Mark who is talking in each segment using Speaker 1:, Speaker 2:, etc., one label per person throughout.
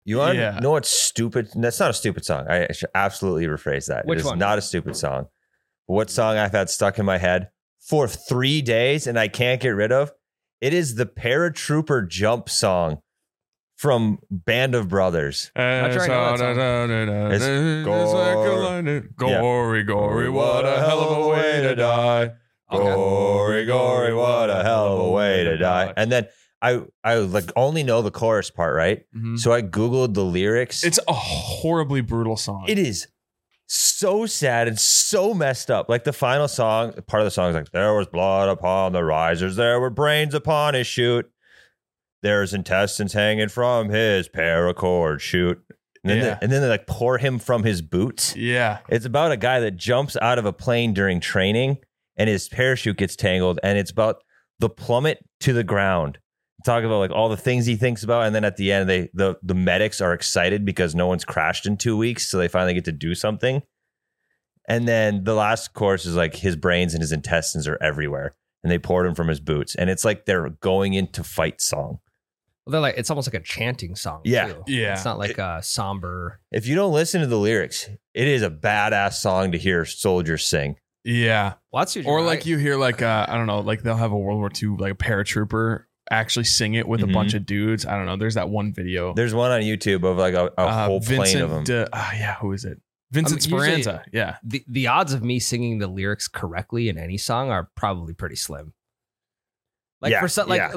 Speaker 1: You want to know what's stupid? That's not a stupid song. I should absolutely rephrase that.
Speaker 2: Which
Speaker 1: it is
Speaker 2: one?
Speaker 1: not a stupid song. But what song I've had stuck in my head for 3 days and I can't get rid of? It is the Paratrooper Jump song from Band of Brothers.
Speaker 2: Not sure I know that song.
Speaker 1: It's
Speaker 3: Gory, gory, what a hell of a way to die.
Speaker 1: Gory, gory, what a hell of a way to die. And then I like only know the chorus part, right?
Speaker 3: Mhm.
Speaker 1: So I Googled the lyrics.
Speaker 3: It's a horribly brutal song.
Speaker 1: It is so sad and so messed up. Like the final song, part of the song is like, there was blood upon the risers, there were brains upon his chute, there's intestines hanging from his paracord chute. And then they like pour him from his boots.
Speaker 3: Yeah.
Speaker 1: It's about a guy that jumps out of a plane during training and his parachute gets tangled. And it's about the plummet to the ground. Talk about like all the things he thinks about. And then at the end, the medics are excited because no one's crashed in 2 weeks. So they finally get to do something. And then the last chorus is like his brains and his intestines are everywhere. And they poured him from his boots. And it's like they're going into fight song.
Speaker 2: Well, they're like, it's almost like a chanting song.
Speaker 1: Yeah.
Speaker 2: Too.
Speaker 3: Yeah.
Speaker 2: It's not like a somber.
Speaker 1: If you don't listen to the lyrics, it is a badass song to hear soldiers sing.
Speaker 3: Yeah.
Speaker 2: Well, that's usually
Speaker 3: Or like you hear like, I don't know, like they'll have a World War II, like a paratrooper actually sing it with a bunch of dudes. I don't know. There's that one video.
Speaker 1: There's one on YouTube of like a whole plane of them.
Speaker 3: Yeah. Who is it? Vincent Speranza. Yeah.
Speaker 2: The odds of me singing the lyrics correctly in any song are probably pretty slim. Like for some, what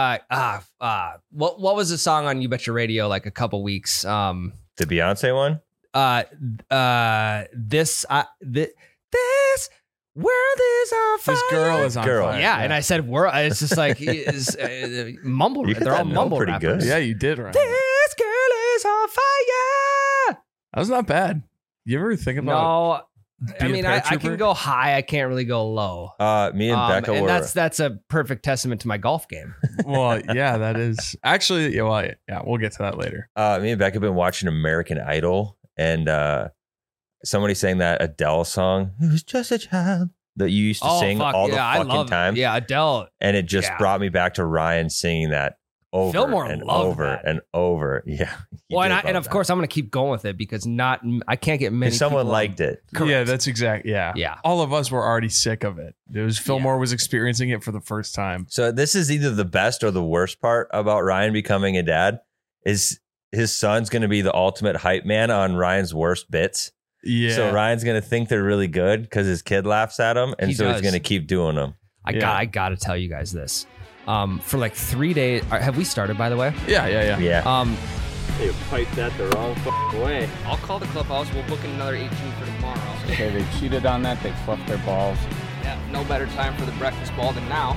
Speaker 2: was the song on You Bet Your Radio like a couple weeks?
Speaker 1: The Beyonce one?
Speaker 2: This world is on fire.
Speaker 3: This girl is on fire.
Speaker 2: Yeah, and I said world. It's just like mumble. They're all mumble
Speaker 1: pretty
Speaker 2: rappers.
Speaker 1: good.
Speaker 3: Yeah, you did right.
Speaker 2: This girl is on fire.
Speaker 3: That was not bad. You ever think about?
Speaker 2: No, I
Speaker 3: being
Speaker 2: mean
Speaker 3: a
Speaker 2: I
Speaker 3: paratrooper?
Speaker 2: can go high. I can't really go low.
Speaker 1: Me and Becca
Speaker 2: and
Speaker 1: were.
Speaker 2: that's a perfect testament to my golf game.
Speaker 3: Well, yeah, that is actually. Yeah, we'll get to that later.
Speaker 1: Me and Becca have been watching American Idol, and somebody sang that Adele song. It was just a child that you used to sing all the fucking time.
Speaker 2: Yeah, Adele.
Speaker 1: And it just brought me back to Ryan singing that over
Speaker 2: Fillmore
Speaker 1: and
Speaker 2: loved
Speaker 1: over
Speaker 2: that.
Speaker 1: and over. Yeah.
Speaker 2: Well, and of course I'm going to keep going with it because I can't get many.
Speaker 1: Someone
Speaker 2: people
Speaker 1: liked it.
Speaker 2: Correct.
Speaker 3: Yeah, that's exact. Yeah,
Speaker 2: Yeah.
Speaker 3: All of us were already sick of it. It was Fillmore was experiencing it for the first time.
Speaker 1: So this is either the best or the worst part about Ryan becoming a dad is his son's going to be the ultimate hype man on Ryan's worst bits.
Speaker 3: Yeah.
Speaker 1: So Ryan's going to think they're really good because his kid laughs at him. And
Speaker 2: He
Speaker 1: so
Speaker 2: does.
Speaker 1: he's going to keep doing them.
Speaker 2: I got to tell you guys this. For like 3 days, have we started by the way?
Speaker 3: Yeah.
Speaker 1: Yeah.
Speaker 4: They piped that the wrong way.
Speaker 2: I'll call the clubhouse. We'll book in another 18 for tomorrow.
Speaker 5: Okay, they cheated on that. They fluffed their balls.
Speaker 2: Yeah, no better time for the breakfast ball than now.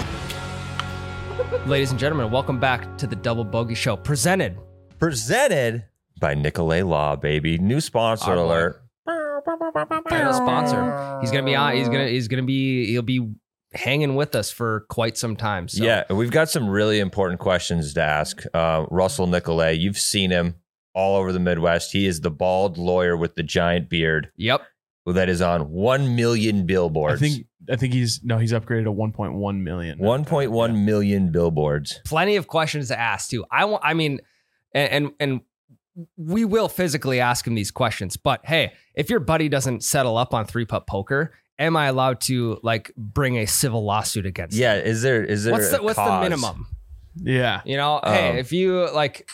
Speaker 2: Ladies and gentlemen, welcome back to the Double Bogey Show, presented
Speaker 1: by Nicolay Law, baby. New sponsor
Speaker 2: Our boy.
Speaker 1: alert.
Speaker 2: Title sponsor. He's gonna be on. He'll be hanging with us for quite some time. So.
Speaker 1: Yeah, we've got some really important questions to ask. Russell Nicolay, you've seen him all over the Midwest. He is the bald lawyer with the giant beard.
Speaker 2: Yep.
Speaker 1: That is on 1 million billboards.
Speaker 3: I think he's upgraded to 1.1 million.
Speaker 1: 1.1 million billboards.
Speaker 2: Plenty of questions to ask too. I mean, and we will physically ask him these questions. But hey, if your buddy doesn't settle up on 3-putt poker, am I allowed to like bring a civil lawsuit against?
Speaker 1: Yeah,
Speaker 2: him?
Speaker 1: is there
Speaker 2: What's
Speaker 1: a
Speaker 2: the
Speaker 1: cause?
Speaker 2: minimum?
Speaker 3: Yeah.
Speaker 2: You know, hey, if you like,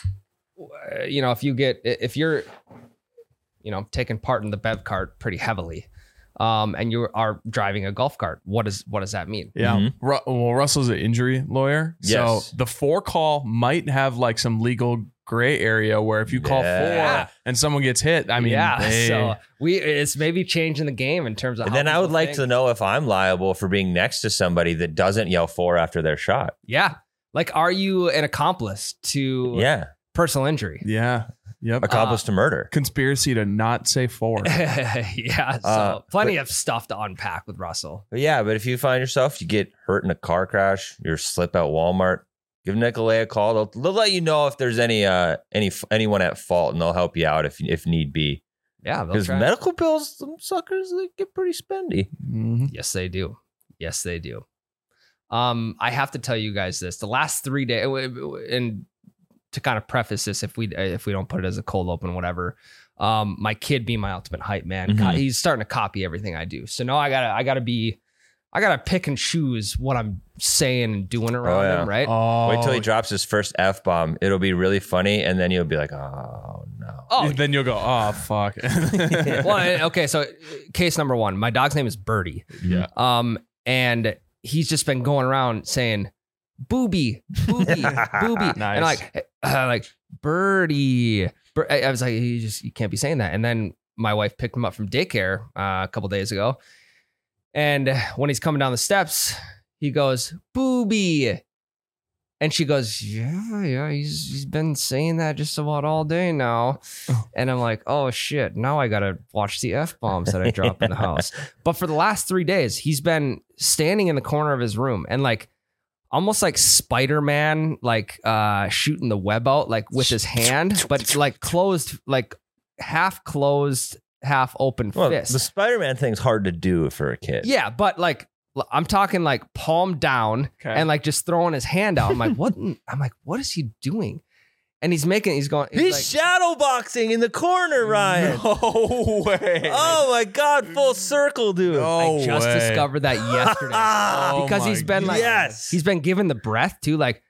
Speaker 2: if you're, taking part in the bev cart pretty heavily, and you are driving a golf cart, what does that mean?
Speaker 3: Yeah.
Speaker 1: Mm-hmm.
Speaker 3: Well, Russell's an injury lawyer.
Speaker 1: Yes.
Speaker 3: So the 4 call might have like some legal gray area where if you call 4 and someone gets hit, I mean,
Speaker 2: so it's maybe changing the game in terms of.
Speaker 1: And
Speaker 2: how
Speaker 1: then I would
Speaker 2: people
Speaker 1: like
Speaker 2: think.
Speaker 1: to know if I'm liable for being next to somebody that doesn't yell 4 after their shot.
Speaker 2: Yeah. Like, are you an accomplice to personal injury?
Speaker 3: Yeah. Yep.
Speaker 1: Accomplice to murder.
Speaker 3: Conspiracy to not say 4.
Speaker 2: Yeah. So plenty of stuff to unpack with Russell.
Speaker 1: But if you find yourself, you get hurt in a car crash, you're slip at Walmart, give Nicolay a call. They'll let you know if there's anyone at fault, and they'll help you out if need be.
Speaker 2: Yeah.
Speaker 1: Because medical bills, some suckers, they get pretty spendy.
Speaker 3: Mm-hmm.
Speaker 2: Yes, they do. Yes, they do. I have to tell you guys this. The last 3 days, and to kind of preface this, if we don't put it as a cold open, whatever. My kid being my ultimate hype man, he's starting to copy everything I do. So now I gotta pick and choose what I'm saying and doing around him, right?
Speaker 1: Wait till he drops his first F-bomb. It'll be really funny, and then you'll be like, oh no.
Speaker 3: Then you'll go, oh fuck.
Speaker 2: Well, okay, so case number one, my dog's name is Birdie.
Speaker 3: Yeah.
Speaker 2: And he's just been going around saying, booby, booby.
Speaker 3: Nice.
Speaker 2: And like Birdie. I was like, you can't be saying that. And then my wife picked him up from daycare a couple days ago. And when he's coming down the steps, he goes, booby. And she goes, yeah, he's been saying that just about all day now. And I'm like, oh shit, now I gotta watch the F-bombs that I drop in the house. But for the last 3 days, he's been standing in the corner of his room and like almost like Spider-Man, like shooting the web out like with his hand, but like closed, like half closed, half open fist.
Speaker 1: The Spider-Man thing's hard to do for a kid.
Speaker 2: Yeah, but like I'm talking like palm down and like just throwing his hand out. I'm like, what? I'm like, what is he doing? And he's like,
Speaker 1: shadow boxing in the corner, Ryan.
Speaker 3: No way.
Speaker 1: Oh my God, full circle, dude.
Speaker 2: I just discovered that yesterday because he's been like, he's been given the breath too, like,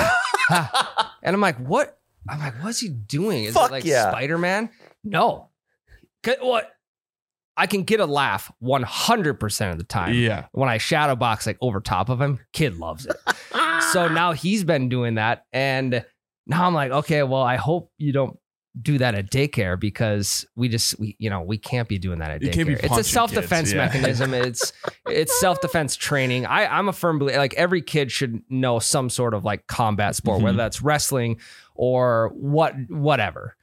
Speaker 2: and I'm like, what? I'm like, what's he doing? Is it like Spider-Man? No. What? I can get a laugh 100% of the time.
Speaker 3: Yeah.
Speaker 2: When I shadow box like over top of him, kid loves it. So now he's been doing that. And now I'm like, okay, well, I hope you don't do that at daycare because we can't be doing that at daycare. It's a self-defense mechanism. It's self-defense training. I'm a firm believer, like every kid should know some sort of like combat sport, whether that's wrestling or whatever.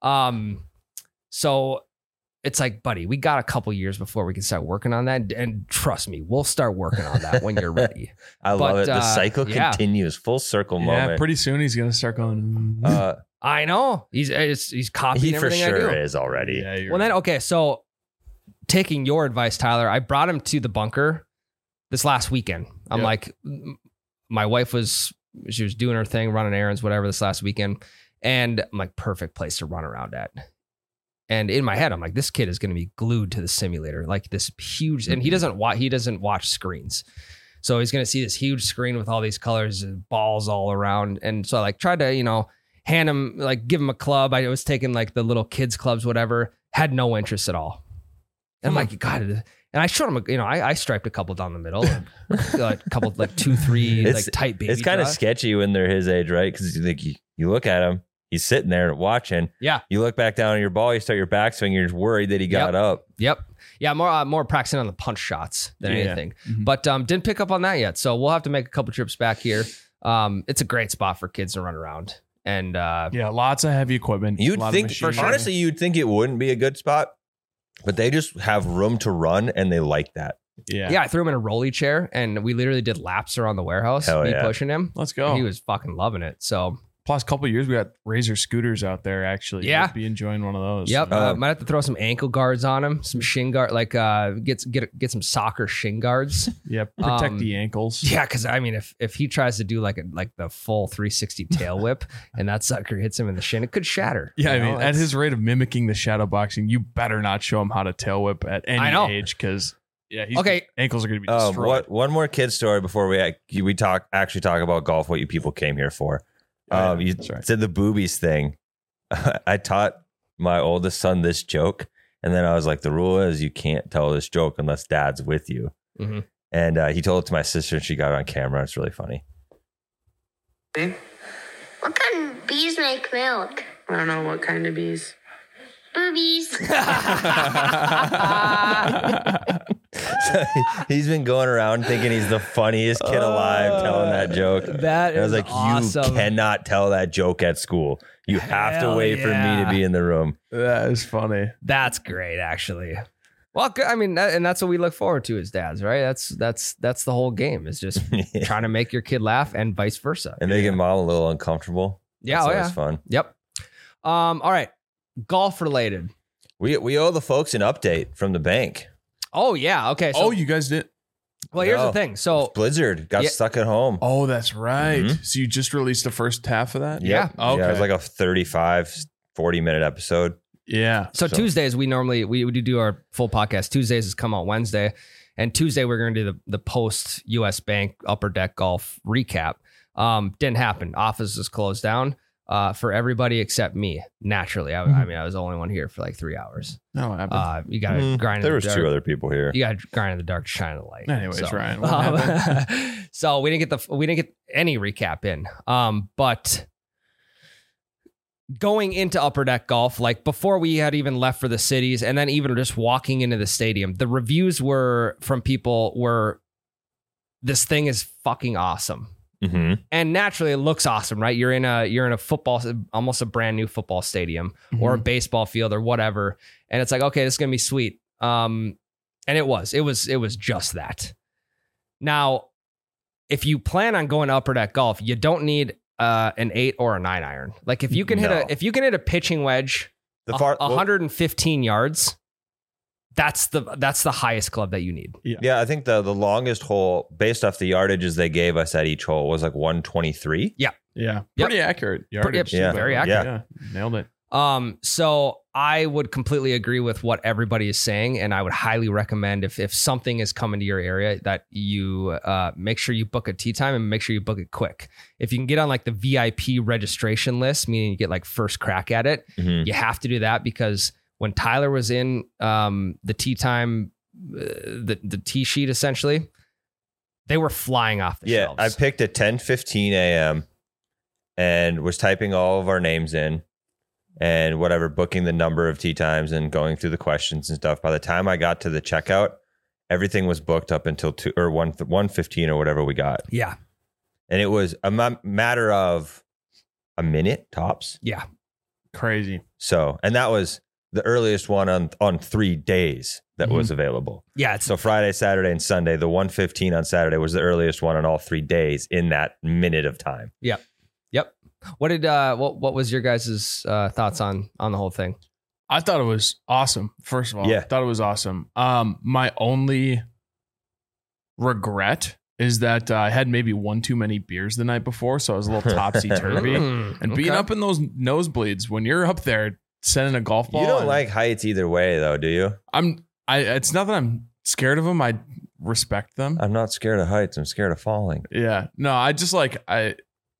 Speaker 2: So it's like, buddy, we got a couple years before we can start working on that. And trust me, we'll start working on that when you're ready.
Speaker 1: I love it. The cycle continues, full circle moment.
Speaker 3: Yeah, pretty soon he's going to start going.
Speaker 2: I know. He's copying everything I do.
Speaker 1: He for sure is already.
Speaker 3: Yeah,
Speaker 2: well, then, okay, so taking your advice, Tyler, I brought him to the bunker this last weekend. I'm like, my wife she was doing her thing, running errands, whatever, this last weekend. And I'm like, perfect place to run around at. And in my head, I'm like, this kid is going to be glued to the simulator, like this huge, and he doesn't watch screens. So he's going to see this huge screen with all these colors and balls all around. And so I like tried to, hand him, like give him a club. I was taking like the little kids clubs, whatever, had no interest at all. And I'm like, God, and I showed him, I striped a couple down the middle, like a couple, like 2, 3, like tight baby.
Speaker 1: It's kind of sketchy when they're his age, right? Because you look at him. He's sitting there watching.
Speaker 2: Yeah.
Speaker 1: You look back down at your ball, you start your backswing, you're just worried that he got up.
Speaker 2: Yep. Yeah, more practicing on the punch shots than anything. Mm-hmm. But didn't pick up on that yet. So we'll have to make a couple trips back here. It's a great spot for kids to run around. And
Speaker 3: lots of heavy equipment.
Speaker 1: You'd think, honestly, you'd think it wouldn't be a good spot, but they just have room to run and they like that.
Speaker 2: Yeah, I threw him in a rolly chair and we literally did laps around the warehouse. Pushing him.
Speaker 3: Let's go.
Speaker 2: And he was fucking loving it. So
Speaker 3: plus, a couple of years, we got Razor scooters out there, actually.
Speaker 2: Yeah.
Speaker 3: You'd be enjoying one of those.
Speaker 2: Yep. Might have to throw some ankle guards on him, some shin guard, like get some soccer shin guards.
Speaker 3: Yep. Protect the ankles.
Speaker 2: Yeah, because I mean, if he tries to do like the full 360 tail whip and that sucker hits him in the shin, it could shatter.
Speaker 3: Yeah, I mean, at his rate of mimicking the shadow boxing, you better not show him how to tail whip at any age because ankles are going to be destroyed.
Speaker 1: One more kid story before we talk about golf, what you people came here for. You said the boobies thing. I taught my oldest son this joke, and then I was like, the rule is you can't tell this joke unless dad's with you. Mm-hmm. And he told it to my sister, and she got it on camera. It's really funny.
Speaker 6: What kind of bees make milk?
Speaker 7: I don't know what kind of bees.
Speaker 6: Boobies.
Speaker 1: So he's been going around thinking he's the funniest kid alive telling that joke.
Speaker 2: That is
Speaker 1: I was like,
Speaker 2: awesome.
Speaker 1: You cannot tell that joke at school. You have to wait for me to be in the room.
Speaker 3: That is funny.
Speaker 2: That's great, actually. Well, I mean, and that's what we look forward to as dads, right? That's the whole game is just trying to make your kid laugh and vice versa.
Speaker 1: And making mom a little uncomfortable.
Speaker 2: Yeah,
Speaker 1: That's always fun.
Speaker 2: Yep. All right. Golf related.
Speaker 1: We owe the folks an update from the bank.
Speaker 2: Oh, yeah. Okay.
Speaker 3: So, you guys did?
Speaker 2: Well, here's the thing. So
Speaker 1: Blizzard got stuck at home.
Speaker 3: Oh, that's right. So you just released the first half of that?
Speaker 2: Yeah.
Speaker 3: Okay.
Speaker 1: Yeah, it was like a 35, 40-minute episode.
Speaker 3: Yeah.
Speaker 2: So Tuesdays, we do our full podcast. Tuesdays has come out Wednesday. And Tuesday, we're going to do the post US Bank Upper Deck Golf recap. Didn't happen. Office is closed down for everybody except me. Naturally. I mean, I was the only one here for like 3 hours.
Speaker 3: No,
Speaker 2: you got to grind.
Speaker 1: There was 2 other people here.
Speaker 2: You got to grind in the dark to shine the light.
Speaker 3: Anyways,
Speaker 2: so,
Speaker 3: Ryan. What happened?
Speaker 2: So we didn't get any recap in. But going into Upper Deck Golf, like before we had even left for the cities, and then even just walking into the stadium, the reviews were from people were, this thing is fucking awesome.
Speaker 1: Mm-hmm.
Speaker 2: And naturally it looks awesome, right? You're in a football, almost a brand new football stadium or a baseball field or whatever. And it's like, okay, this is going to be sweet. And it was just that. Now, if you plan on going to Upper Deck Golf, you don't need an 8 or a 9 iron. Like if you can hit a pitching wedge, 115 yards, that's the highest club that you need.
Speaker 1: Yeah, I think the longest hole, based off the yardages they gave us at each hole, was like 123.
Speaker 3: Yeah. Pretty accurate. Yardage.
Speaker 2: Very accurate.
Speaker 3: Yeah. Nailed it.
Speaker 2: So I would completely agree with what everybody is saying, and I would highly recommend if something is coming to your area that you make sure you book a tee time and make sure you book it quick. If you can get on like the VIP registration list, meaning you get like first crack at it, you have to do that, because when Tyler was in the tee time, the tee sheet, essentially, they were flying off the shelves.
Speaker 1: I picked at 10:15 a.m. and was typing all of our names in and whatever, booking the number of tee times and going through the questions and stuff. By the time I got to the checkout, everything was booked up until 1:15 or whatever we got.
Speaker 2: Yeah.
Speaker 1: And it was a matter of a minute tops.
Speaker 2: Yeah.
Speaker 3: Crazy.
Speaker 1: So, and that was the earliest one on 3 days that was available.
Speaker 2: Yeah.
Speaker 1: So Friday, Saturday, and Sunday, the 1:15 on Saturday was the earliest one on all 3 days in that minute of time.
Speaker 2: Yep. What did what was your guys' thoughts on the whole thing?
Speaker 3: I thought it was awesome. First of all,
Speaker 1: Yeah.
Speaker 3: I thought it was awesome. My only regret is that I had maybe one too many beers the night before, so I was a little topsy-turvy. And being up in those nosebleeds, when you're up there sending a golf ball.
Speaker 1: You don't like heights either way, though, do you?
Speaker 3: It's not that I'm scared of them. I respect them.
Speaker 1: I'm not scared of heights. I'm scared of falling.
Speaker 3: Yeah. No, I just like, I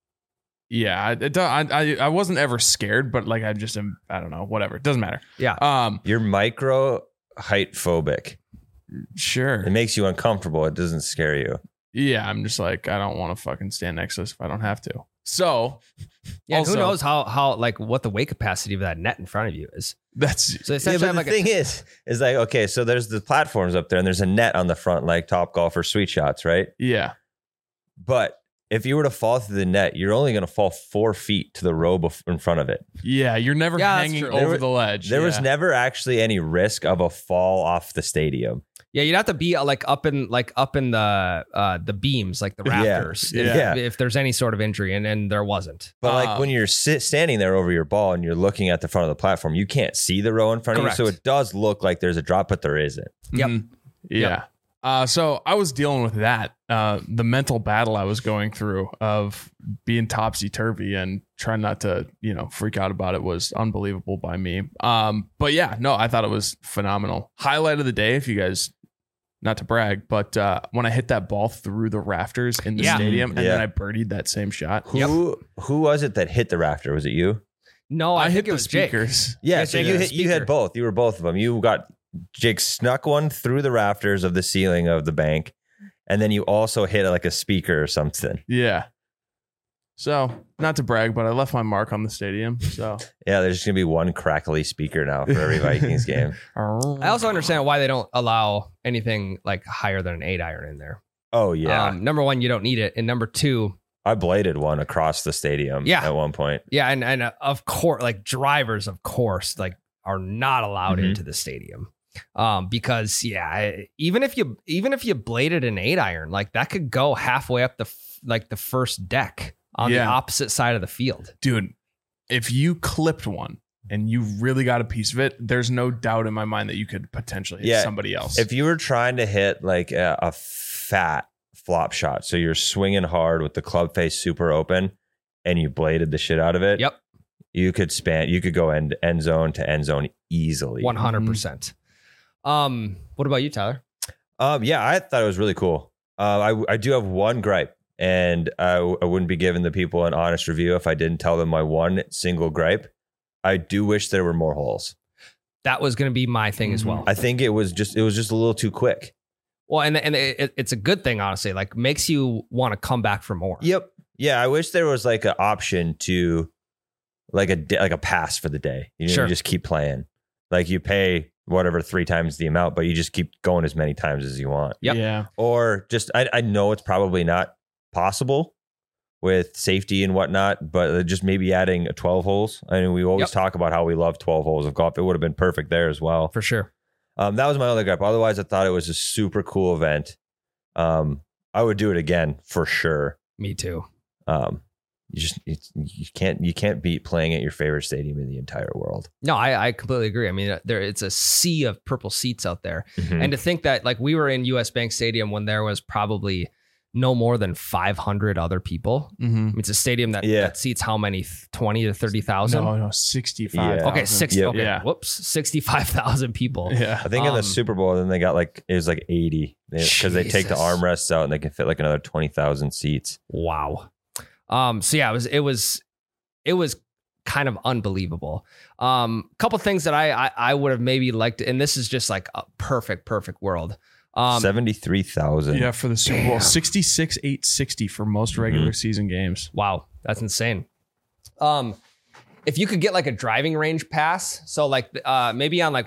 Speaker 3: wasn't ever scared, but like, I don't know, whatever. It doesn't matter.
Speaker 2: Yeah.
Speaker 1: You're micro height phobic.
Speaker 3: Sure.
Speaker 1: It makes you uncomfortable. It doesn't scare you.
Speaker 3: Yeah. I'm just like, I don't want to fucking stand next to this if I don't have to. So,
Speaker 2: yeah,
Speaker 3: also,
Speaker 2: who knows how like what the weight capacity of that net in front of you is.
Speaker 3: That's
Speaker 2: so essentially
Speaker 1: but the thing is like, okay, so there's the platforms up there and there's a net on the front, like Top Golf or Sweet Shots, right?
Speaker 3: Yeah.
Speaker 1: But if you were to fall through the net, you're only going to fall 4 feet to the row in front of it.
Speaker 3: Yeah, you're never hanging over the ledge.
Speaker 1: There was never actually any risk of a fall off the stadium.
Speaker 2: Yeah, you'd have to be like up in the beams, like the rafters, if there's any sort of injury, and there wasn't.
Speaker 1: But like when you're standing there over your ball and you're looking at the front of the platform, you can't see the row in front of you, so it does look like there's a drop, but there isn't.
Speaker 2: Yep.
Speaker 3: Yeah. So I was dealing with that, the mental battle I was going through of being topsy-turvy and trying not to, freak out about it was unbelievable by me. But yeah, no, I thought it was phenomenal. Highlight of the day, if you guys, not to brag, but when I hit that ball through the rafters in the stadium and then I birdied that same shot.
Speaker 1: Who was it that hit the rafter? Was it you?
Speaker 2: No, I think it was
Speaker 3: speakers.
Speaker 2: Jake.
Speaker 1: Yeah, so you had both. You were both of them. Jake snuck one through the rafters of the ceiling of the bank, and then you also hit like a speaker or something.
Speaker 3: Yeah. So, not to brag, but I left my mark on the stadium. So,
Speaker 1: yeah, there's just gonna be one crackly speaker now for every Vikings game.
Speaker 2: I also understand why they don't allow anything like higher than an 8 iron in there.
Speaker 1: Oh yeah.
Speaker 2: Number one, you don't need it, and number two,
Speaker 1: I bladed one across the stadium. At one point.
Speaker 2: Yeah, and of course, like drivers, of course, like are not allowed into the stadium. Because even if you bladed an 8 iron, like that could go halfway up the first deck on the opposite side of the field.
Speaker 3: Dude, if you clipped one and you really got a piece of it, there's no doubt in my mind that you could potentially hit somebody else.
Speaker 1: If you were trying to hit like a fat flop shot. So you're swinging hard with the club face super open and you bladed the shit out of it.
Speaker 2: Yep.
Speaker 1: You could go end zone to end zone easily.
Speaker 2: 100%. What about you, Tyler?
Speaker 1: Yeah, I thought it was really cool. I do have one gripe, and I wouldn't be giving the people an honest review if I didn't tell them my one single gripe. I do wish there were more holes.
Speaker 2: That was going to be my thing as well.
Speaker 1: I think it was just a little too quick.
Speaker 2: Well, and it's a good thing, honestly. Like, makes you want to come back for more.
Speaker 1: Yep. Yeah, I wish there was like an option to like a pass for the day. You know,
Speaker 2: Sure.
Speaker 1: you just keep playing. Like you pay whatever 3 times the amount, but you just keep going as many times as you want.
Speaker 2: Yep.
Speaker 3: Yeah.
Speaker 1: Or just I know it's probably not possible with safety and whatnot, but just maybe adding 12 holes. I mean, we always talk about how we love 12 holes of golf. It would have been perfect there as well.
Speaker 2: For sure.
Speaker 1: That was my other gripe. Otherwise, I thought it was a super cool event. I would do it again for sure.
Speaker 2: Me too.
Speaker 1: You can't beat playing at your favorite stadium in the entire world.
Speaker 2: No, I completely agree. I mean, it's a sea of purple seats out there.
Speaker 1: Mhm.
Speaker 2: And to think that, like, we were in US Bank Stadium when there was probably no more than 500 other people.
Speaker 3: Mm-hmm.
Speaker 2: I mean, it's a stadium that seats how many? 20 to 30,000?
Speaker 3: No, 65.
Speaker 1: Yeah.
Speaker 2: Okay, 60.
Speaker 1: Yep.
Speaker 2: Okay,
Speaker 3: Yeah.
Speaker 2: whoops, 65,000 people.
Speaker 3: Yeah.
Speaker 1: I think in the
Speaker 2: Um,
Speaker 1: Super Bowl, then they got it was like 80 because they take the
Speaker 2: Jesus.
Speaker 1: armrests out and they can fit like another 20,000 seats.
Speaker 2: Wow. So yeah, it was kind of unbelievable. Couple things that I would have maybe liked, and this is just like a perfect world.
Speaker 1: 73,000.
Speaker 3: Yeah, for the Super Bowl. 66,860 for most regular season games.
Speaker 2: Wow, that's insane. If you could get like a driving range pass, so like maybe on like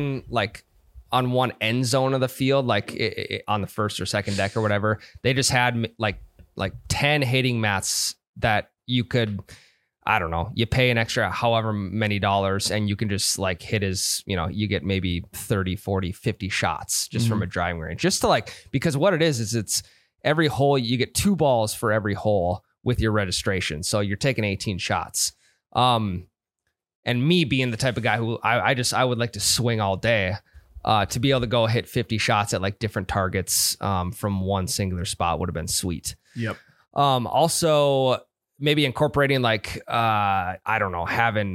Speaker 2: on one end zone of the field, like on the first or second deck or whatever, they just had like 10 hitting mats that you could, I don't know, you pay an extra however many dollars and you can just like hit you get maybe 30, 40, 50 shots just from a driving range. Just to because what it is it's every hole, you get 2 balls for every hole with your registration. So you're taking 18 shots. And me being the type of guy who I would like to swing all day, to be able to go hit 50 shots at like different targets from one singular spot would have been sweet.
Speaker 3: Yep.
Speaker 2: Also maybe incorporating I don't know,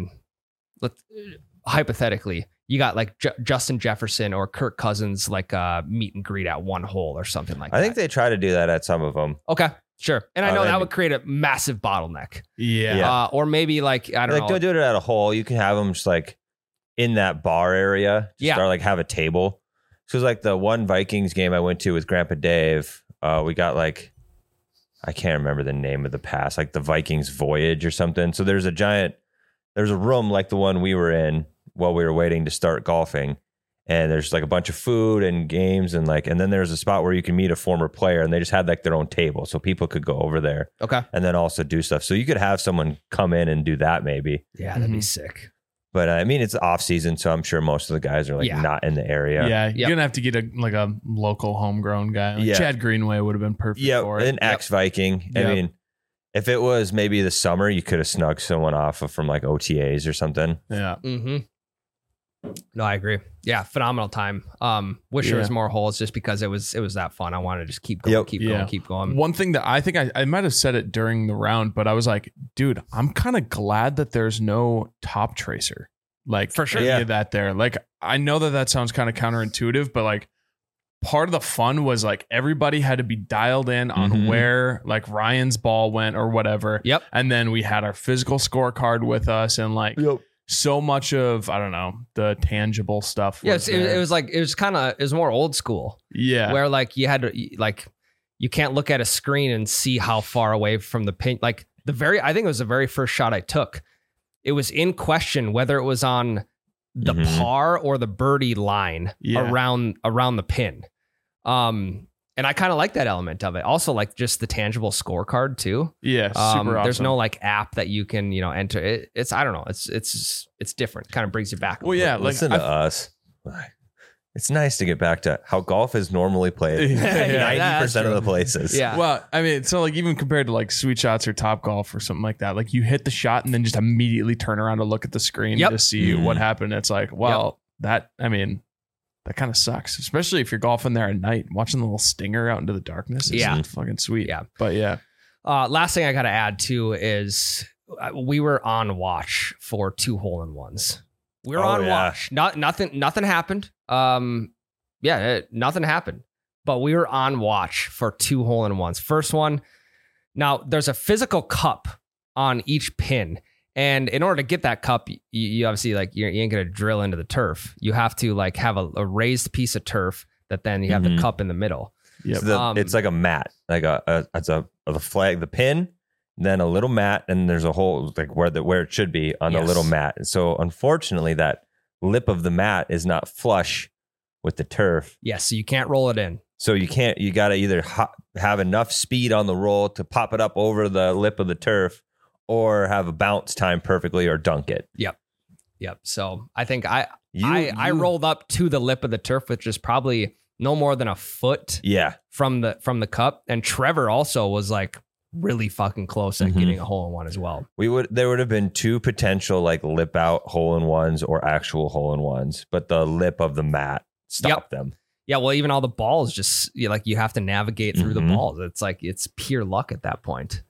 Speaker 2: hypothetically, you got like Justin Jefferson or Kirk Cousins, like meet and greet at one hole or something like that.
Speaker 1: I think they try to do that at some of them.
Speaker 2: Okay, sure. And I know that
Speaker 1: maybe.
Speaker 2: would create a massive bottleneck.
Speaker 3: Yeah.
Speaker 2: Or maybe I don't know.
Speaker 1: Don't do it at a hole. You can have them just like in that bar area.
Speaker 2: Yeah.
Speaker 1: Or like have a table. So it was like the one Vikings game I went to with Grandpa Dave. We got I can't remember the name of the pass, like the Vikings Voyage or something. So there's a room like the one we were in while we were waiting to start golfing. And there's like a bunch of food and games and then there's a spot where you can meet a former player and they just had like their own table. So people could go over there
Speaker 2: Okay.
Speaker 1: and then also do stuff. So you could have someone come in and do that maybe.
Speaker 2: Yeah, that'd be sick.
Speaker 1: But I mean, it's off season. So I'm sure most of the guys are not in the area.
Speaker 3: Yeah. You're
Speaker 2: Yep.
Speaker 3: going to have to get a local homegrown guy. Like
Speaker 1: Yeah.
Speaker 3: Chad Greenway would have been perfect
Speaker 1: Yeah.
Speaker 3: for it.
Speaker 1: An ex-Viking.
Speaker 3: Yep.
Speaker 1: I mean, if it was maybe the summer, you could have snuck someone off from like OTAs or something.
Speaker 3: Yeah.
Speaker 2: Mm-hmm. No, I agree. Yeah, phenomenal time. Wish there was more holes just because it was that fun. I wanted to just keep going,
Speaker 1: Yep.
Speaker 2: keep going.
Speaker 3: One thing that I think I might have said it during the round, but I was like, dude, I'm kind of glad that there's no top tracer. Like
Speaker 2: For sure.
Speaker 3: any
Speaker 1: Yeah.
Speaker 3: of that there. Like, I know that sounds kind of counterintuitive, but like part of the fun was like everybody had to be dialed in on
Speaker 1: Mhm.
Speaker 3: where like Ryan's ball went or whatever.
Speaker 2: Yep.
Speaker 3: And then we had our physical scorecard with us and like so much of, I don't know, the tangible stuff.
Speaker 2: Yeah,
Speaker 3: was
Speaker 2: it
Speaker 3: there.
Speaker 2: was more old school.
Speaker 3: Yeah.
Speaker 2: Where you had to you can't look at a screen and see how far away from the pin. Like I think it was the very first shot I took. It was in question whether it was on the
Speaker 1: Mhm.
Speaker 2: par or the birdie line around the pin. And I kind of like that element of it. Also, like just the tangible scorecard too.
Speaker 3: Yeah. Super awesome.
Speaker 2: There's no app that you can enter. It's I don't know. It's different. Kind of brings you back.
Speaker 3: Well, yeah. Like,
Speaker 1: Listen to us. It's nice to get back to how golf is normally played.
Speaker 3: Yeah,
Speaker 1: 90% of the places.
Speaker 2: Yeah.
Speaker 3: Well, I mean, so like even compared to like Sweet Shots or Top Golf or something like that, like you hit the shot and then just immediately turn around to look at the screen
Speaker 2: Yep.
Speaker 3: to see
Speaker 1: Mhm.
Speaker 3: what happened. It's like, well, that's that kind of sucks, especially if you're golfing there at night, watching the little stinger out into the darkness. It's
Speaker 2: Yeah.
Speaker 3: fucking sweet.
Speaker 2: Yeah.
Speaker 3: But yeah.
Speaker 2: Last thing I got to add too is we were on watch for 2 hole-in-ones. We were on watch. Nothing happened. Nothing happened. But we were on watch for 2 hole-in-ones. First one. Now there's a physical cup on each pin, and in order to get that cup, you obviously like you ain't gonna drill into the turf. You have to like have a raised piece of turf that then you have the cup in the middle.
Speaker 3: Yep.
Speaker 1: So it's like a mat, like it's the flag, the pin, then a little mat, and there's a hole like where it should be on the little mat. And so unfortunately, that lip of the mat is not flush with the turf.
Speaker 2: Yes, so you can't roll it in.
Speaker 1: So you got to either have enough speed on the roll to pop it up over the lip of the turf, or have a bounce time perfectly, or dunk it.
Speaker 2: Yep. So I think I rolled up to the lip of the turf, which is probably no more than a foot from the cup. And Trevor also was like really fucking close at getting a hole-in-one as well.
Speaker 1: There would have been 2 potential like lip out hole-in-ones or actual hole-in-ones, but the lip of the mat stopped them.
Speaker 2: Yeah, well, even all the balls just you have to navigate through the balls. It's like it's pure luck at that point.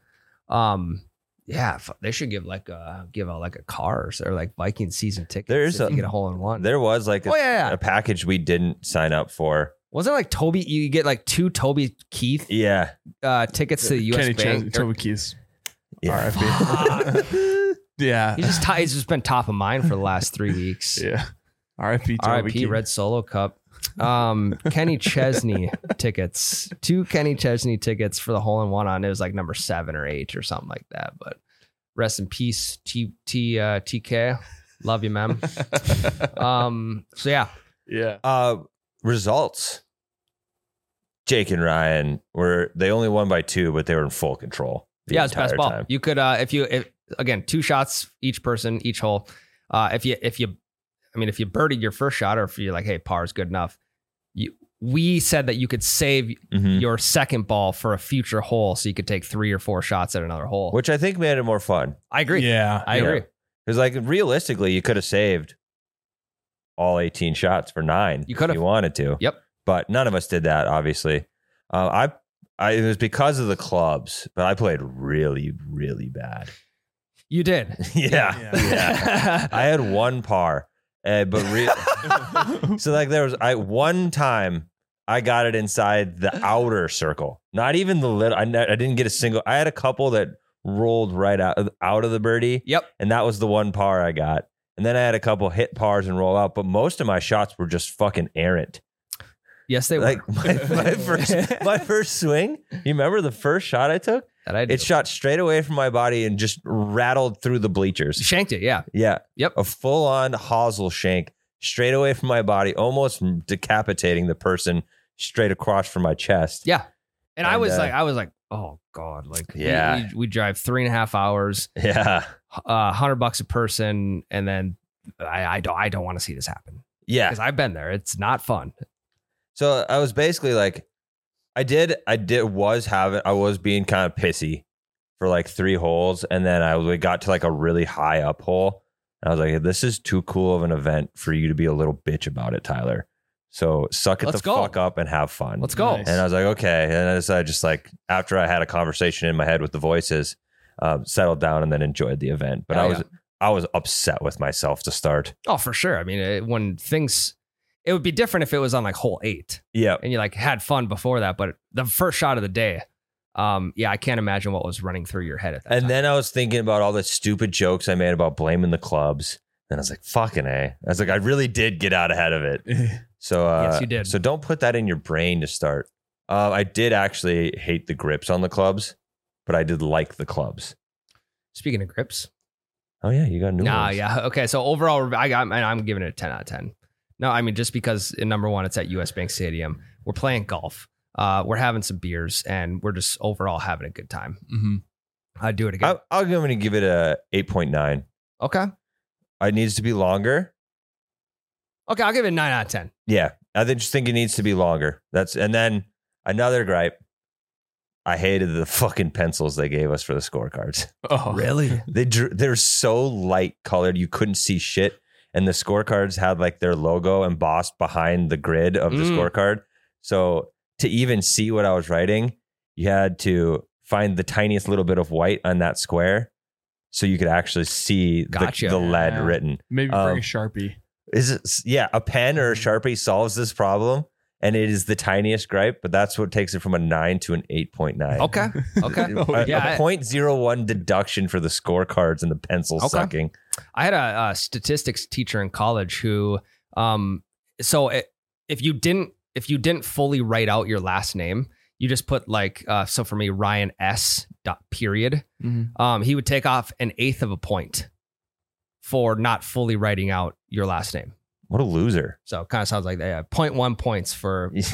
Speaker 2: Yeah, they should give out like a car or like Viking season tickets if you get a hole-in-one.
Speaker 1: There was like a package we didn't sign up for.
Speaker 2: Wasn't it like Toby? You get like 2 Toby Keith tickets to the U.S. Bank.
Speaker 3: Toby Keith.
Speaker 1: Yeah.
Speaker 3: RFP. Yeah.
Speaker 2: He's just been top of mind for the last 3 weeks.
Speaker 3: Yeah. RIP Toby Keith.
Speaker 2: Red Solo Cup. Kenny Chesney tickets. 2 Kenny Chesney tickets for the hole-in-one on it was like number 7 or 8 or something like that. But rest in peace, TK. Love you, man. So yeah.
Speaker 3: Yeah.
Speaker 1: Results. Jake and Ryan they only won by 2, but they were in full control.
Speaker 2: It's best ball. Time. You could again 2 shots each person, each hole. If you birdied your first shot, or if you're like, hey, par is good enough, we said that you could save your second ball for a future hole, so you could take 3 or 4 shots at another hole,
Speaker 1: which I think made it more fun.
Speaker 2: I agree.
Speaker 3: Yeah,
Speaker 2: I agree.
Speaker 1: Because like realistically, you could have saved all 18 shots for 9.
Speaker 2: You could have,
Speaker 1: if you wanted to.
Speaker 2: Yep.
Speaker 1: But none of us did that, obviously. It was because of the clubs, but I played really, really bad.
Speaker 2: You did.
Speaker 1: Yeah. I had 1 par. So like there was one time I got it inside the outer circle, not even the little. I didn't get a single. I had a couple that rolled right out of the birdie.
Speaker 2: Yep,
Speaker 1: and that was the 1 par I got. And then I had a couple hit pars and roll out, but most of my shots were just fucking errant.
Speaker 2: Yes, they were.
Speaker 1: Like my first swing. You remember the first shot I took? It shot straight away from my body and just rattled through the bleachers.
Speaker 2: Shanked it, yeah.
Speaker 1: Yeah.
Speaker 2: Yep.
Speaker 1: A full-on hosel shank straight away from my body, almost decapitating the person straight across from my chest.
Speaker 2: Yeah. And I was like, oh God. Like, we drive 3.5 hours.
Speaker 1: Yeah.
Speaker 2: $100 a person. And then I don't want to see this happen.
Speaker 1: Yeah.
Speaker 2: Because I've been there. It's not fun.
Speaker 1: So I was basically like, I was being kind of pissy for like 3 holes. And then we got to like a really high up hole. And I was like, this is too cool of an event for you to be a little bitch about it, Tyler. So suck it fuck up and have fun.
Speaker 2: Let's go.
Speaker 3: Nice.
Speaker 1: And I was like, okay. And I just like, after I had a conversation in my head with the voices, settled down and then enjoyed the event. But I was upset with myself to start.
Speaker 2: Oh, for sure. I mean, it would be different if it was on like hole 8.
Speaker 1: Yeah.
Speaker 2: And you like had fun before that. But the first shot of the day, I can't imagine what was running through your head at that time.
Speaker 1: And then I was thinking about all the stupid jokes I made about blaming the clubs. And I was like, fucking A. I was like, I really did get out ahead of it. So
Speaker 2: yes, you did.
Speaker 1: So don't put that in your brain to start. I did actually hate the grips on the clubs, but I did like the clubs.
Speaker 2: Speaking of grips.
Speaker 1: Oh yeah, you got new ones.
Speaker 2: Yeah. Okay. So overall, I'm giving it a 10 out of 10. No, I mean, just because number one, it's at US Bank Stadium. We're playing golf. We're having some beers and we're just overall having a good time.
Speaker 3: Mm-hmm.
Speaker 2: I'd do it again.
Speaker 1: I'm going to give it a 8.9.
Speaker 2: Okay.
Speaker 1: It needs to be longer.
Speaker 2: Okay, I'll give it a 9 out of 10.
Speaker 1: Yeah, I just think it needs to be longer. And then another gripe. I hated the fucking pencils they gave us for the scorecards.
Speaker 3: Oh,
Speaker 2: really?
Speaker 1: They're so light colored, you couldn't see shit. and the scorecards had like their logo embossed behind the grid of the scorecard. So to even see what I was writing, you had to find the tiniest little bit of white on that square so you could actually see the lead
Speaker 3: Yeah.
Speaker 1: written.
Speaker 3: Maybe bring a Sharpie.
Speaker 1: Is it, yeah, a pen or a Sharpie solves this problem, and it is the tiniest gripe, but that's what takes it from a 9 to an 8.9.
Speaker 2: Okay.
Speaker 1: A 0.01 deduction for the scorecards and the pencil sucking.
Speaker 2: I had a statistics teacher in college who, if you didn't fully write out your last name, you just put like, so for me, Ryan S. period. He would take off 1/8 of a point for not fully writing out your last name.
Speaker 1: What a loser.
Speaker 2: So it kind of sounds like 0.1 points for just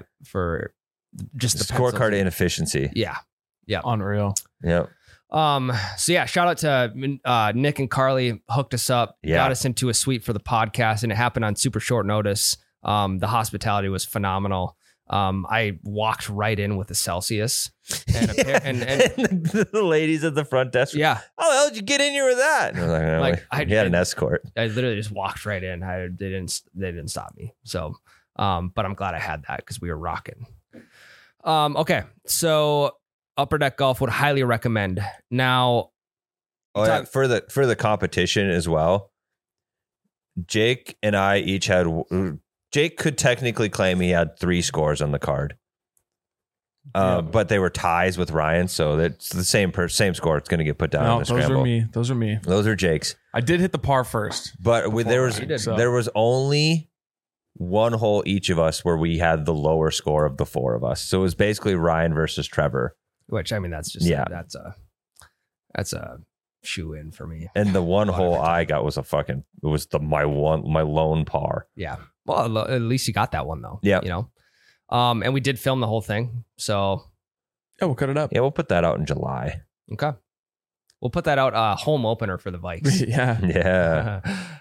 Speaker 2: the
Speaker 1: Scorecard
Speaker 2: pencil.
Speaker 1: inefficiency.
Speaker 2: Yeah.
Speaker 3: Unreal.
Speaker 1: Yep.
Speaker 2: So yeah, shout out to Nick and Carly, hooked us up, got us into a suite for the podcast, and it happened on super short notice. The hospitality was phenomenal. I walked right in with a Celsius and
Speaker 1: the ladies at the front desk.
Speaker 2: Yeah.
Speaker 1: How the hell did you get in here with that? And I was like, he had an escort.
Speaker 2: I literally just walked right in. They didn't stop me. So, but I'm glad I had that because we were rocking. Okay. So Upper Deck Golf would highly recommend. Now,
Speaker 1: for the competition as well, Jake and I each had. Jake could technically claim he had 3 scores on the card, but they were ties with Ryan, so it's the same score. It's going to get put down.
Speaker 3: No,
Speaker 1: in the scramble.
Speaker 3: Those are me.
Speaker 1: Those are Jake's.
Speaker 3: I did hit the par first,
Speaker 1: but there was only one hole each of us where we had the lower score of the 4 of us. So it was basically Ryan versus Trevor.
Speaker 2: Which I mean, that's just that's a shoe in for me.
Speaker 1: And the one hole I got was my lone par.
Speaker 2: Yeah. Well, at least you got that one though.
Speaker 1: Yeah.
Speaker 2: You know, and we did film the whole thing. So
Speaker 3: yeah, we'll cut it up.
Speaker 1: Yeah, we'll put that out in July.
Speaker 2: Okay. We'll put that out home opener for the Vikes.
Speaker 1: Yeah.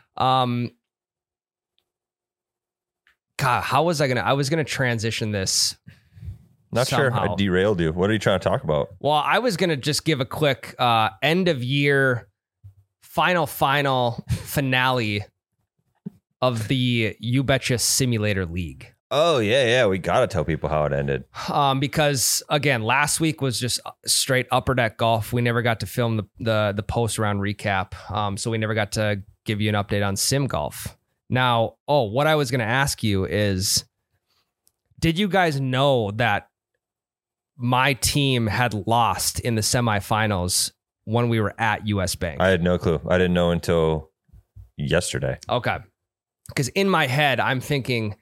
Speaker 2: God, how was I was gonna transition this.
Speaker 1: Not
Speaker 2: somehow.
Speaker 1: sure. I derailed you. What are you trying to talk about?
Speaker 2: Well, I was gonna just give a quick end of year final finale of the You Betcha Simulator League.
Speaker 1: Oh yeah. We gotta tell people how it ended.
Speaker 2: Because again, last week was just straight Upper Deck Golf. We never got to film the post round recap. So we never got to give you an update on Sim Golf. Now, what I was going to ask you is, did you guys know that my team had lost in the semifinals when we were at US Bank?
Speaker 1: I had no clue. I didn't know until yesterday.
Speaker 2: Okay. Because in my head, I'm thinking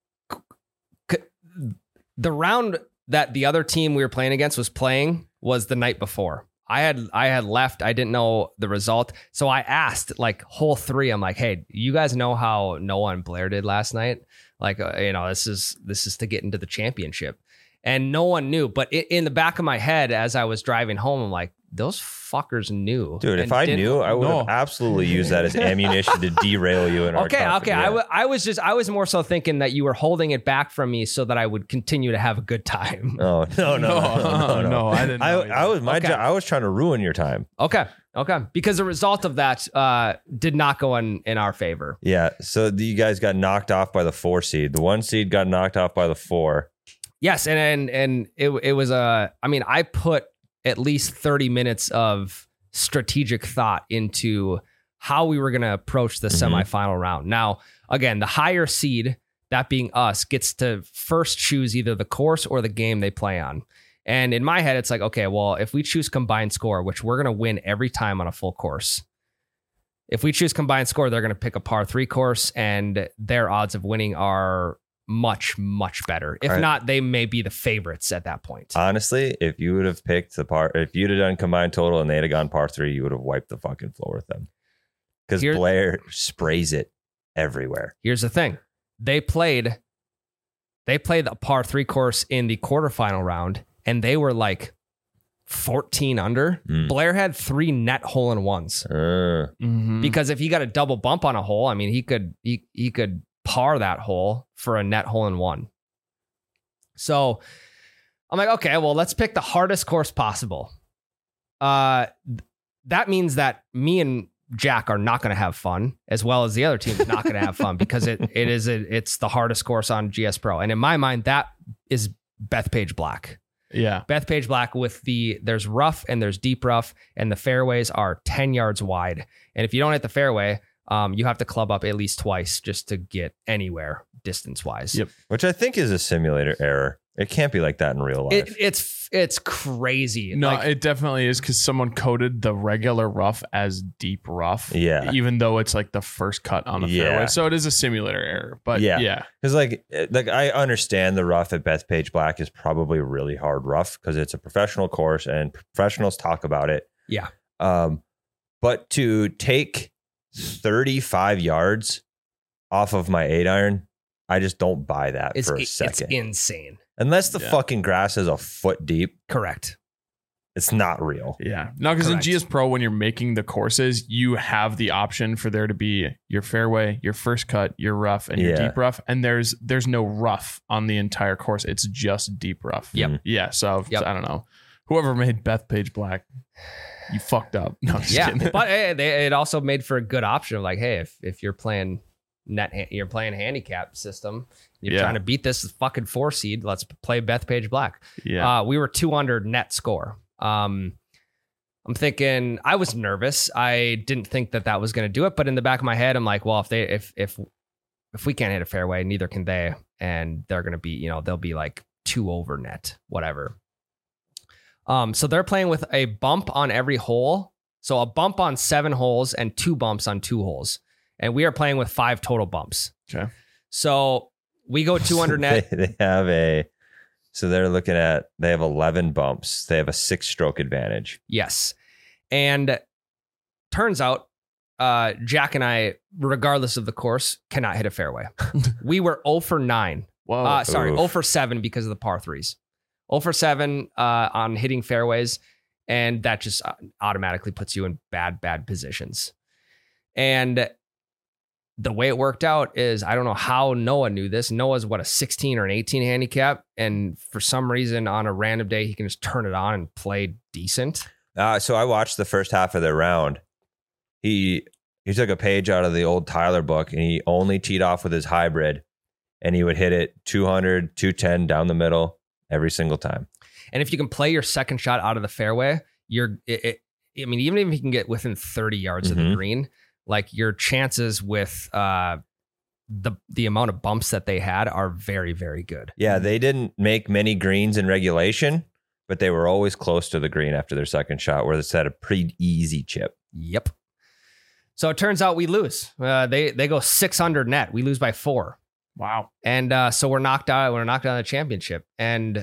Speaker 2: the round that the other team we were playing against was playing was the night before. I had left. I didn't know the result. So I asked like hole 3. I'm like, hey, you guys know how Noah and Blair did last night? Like, this is to get into the championship. And no one knew. But in the back of my head, as I was driving home, I'm like, those fuckers knew.
Speaker 1: Dude, if I knew, I would have absolutely used that as ammunition to derail you in our company.
Speaker 2: Yeah. I was more so thinking that you were holding it back from me so that I would continue to have a good time.
Speaker 1: Oh, no.
Speaker 3: I didn't know
Speaker 1: I was trying to ruin your time.
Speaker 2: Okay. Because the result of that did not go in our favor.
Speaker 1: Yeah. So you guys got knocked off by the 4 seed. The 1 seed got knocked off by the 4.
Speaker 2: Yes. And it was I put at least 30 minutes of strategic thought into how we were going to approach the semifinal round. Now, again, the higher seed, that being us, gets to first choose either the course or the game they play on. And in my head, it's like, okay, well, if we choose combined score, which we're going to win every time on a full course. If we choose combined score, they're going to pick a par 3 course, and their odds of winning are much, much better. If not, they may be the favorites at that point.
Speaker 1: Honestly, if you would have picked if you'd have done combined total and they'd have gone par 3, you would have wiped the fucking floor with them. Because Blair sprays it everywhere.
Speaker 2: Here's the thing. They played the par 3 course in the quarterfinal round, and they were like 14 under. Blair had 3 net hole-in-ones. Because if he got a double bump on a hole, I mean, he could par that hole for a net hole-in-one. So I'm like, okay, well, let's pick the hardest course possible. That means that me and Jack are not going to have fun, as well as the other team's not going to have fun, because it's the hardest course on GS Pro. And in my mind, that is Bethpage Black.
Speaker 3: Yeah.
Speaker 2: Bethpage Black with there's rough and there's deep rough, and the fairways are 10 yards wide. And if you don't hit the fairway, you have to club up at least twice just to get anywhere distance wise.
Speaker 3: Yep.
Speaker 1: Which I think is a simulator error. It can't be like that in real life.
Speaker 2: It's crazy.
Speaker 3: No,
Speaker 2: Like,
Speaker 3: it definitely is, because someone coded the regular rough as deep rough.
Speaker 1: Yeah.
Speaker 3: Even though it's like the first cut on the fairway. So it is a simulator error. But yeah.
Speaker 1: Because like I understand the rough at Bethpage Black is probably really hard rough because it's a professional course and professionals talk about it.
Speaker 2: Yeah.
Speaker 1: But to take 35 yards off of my 8-iron, I just don't buy that for a second.
Speaker 2: It's insane.
Speaker 1: Unless the fucking grass is a foot deep,
Speaker 2: Correct.
Speaker 1: it's not real.
Speaker 3: Yeah. No, because in
Speaker 2: Correct.
Speaker 3: GS Pro, when you're making the courses, you have the option for there to be your fairway, your first cut, your rough, and your
Speaker 1: Yeah.
Speaker 3: deep rough. And there's no rough on the entire course. It's just deep rough.
Speaker 2: Yep.
Speaker 3: Yeah. So
Speaker 2: Yep.
Speaker 3: I don't know. Whoever made Bethpage Black, you fucked up. No, I'm just
Speaker 2: Yeah,
Speaker 3: kidding.
Speaker 2: but it also made for a good option of like, hey, if you're playing you're playing handicap system, you're
Speaker 3: Yeah.
Speaker 2: trying to beat this fucking 4 seed. Let's play Bethpage Black.
Speaker 3: Yeah.
Speaker 2: We were 2 under net score. I'm thinking, I was nervous. I didn't think that was going to do it, but in the back of my head, I'm like, well, if we can't hit a fairway, neither can they, and they're going to be, they'll be like 2 over net, whatever. So they're playing with a bump on every hole. So a bump on 7 holes and 2 bumps on 2 holes. And we are playing with 5 total bumps.
Speaker 3: Okay.
Speaker 2: So we go 2 under net.
Speaker 1: They have they have 11 bumps. They have a 6-stroke advantage.
Speaker 2: Yes. And turns out, Jack and I, regardless of the course, cannot hit a fairway. We were 0 for 9.
Speaker 3: Whoa.
Speaker 2: 0 for 7 because of the par 3s. 0 for 7 on hitting fairways. And that just automatically puts you in bad positions. And the way it worked out is, I don't know how Noah knew this. Noah's a 16 or an 18 handicap. And for some reason on a random day, he can just turn it on and play decent.
Speaker 1: So I watched the first half of their round. He took a page out of the old Tyler book and he only teed off with his hybrid, and he would hit it 200, 210 down the middle every single time.
Speaker 2: And if you can play your second shot out of the fairway, even if you can get within 30 yards of the green, like your chances with the amount of bumps that they had are very, very good.
Speaker 1: Yeah, they didn't make many greens in regulation, but they were always close to the green after their second shot, where they had a pretty easy chip.
Speaker 2: Yep. So it turns out we lose. They go 6 under net. We lose by 4.
Speaker 3: Wow.
Speaker 2: And so we're knocked out. We're knocked out of the championship. And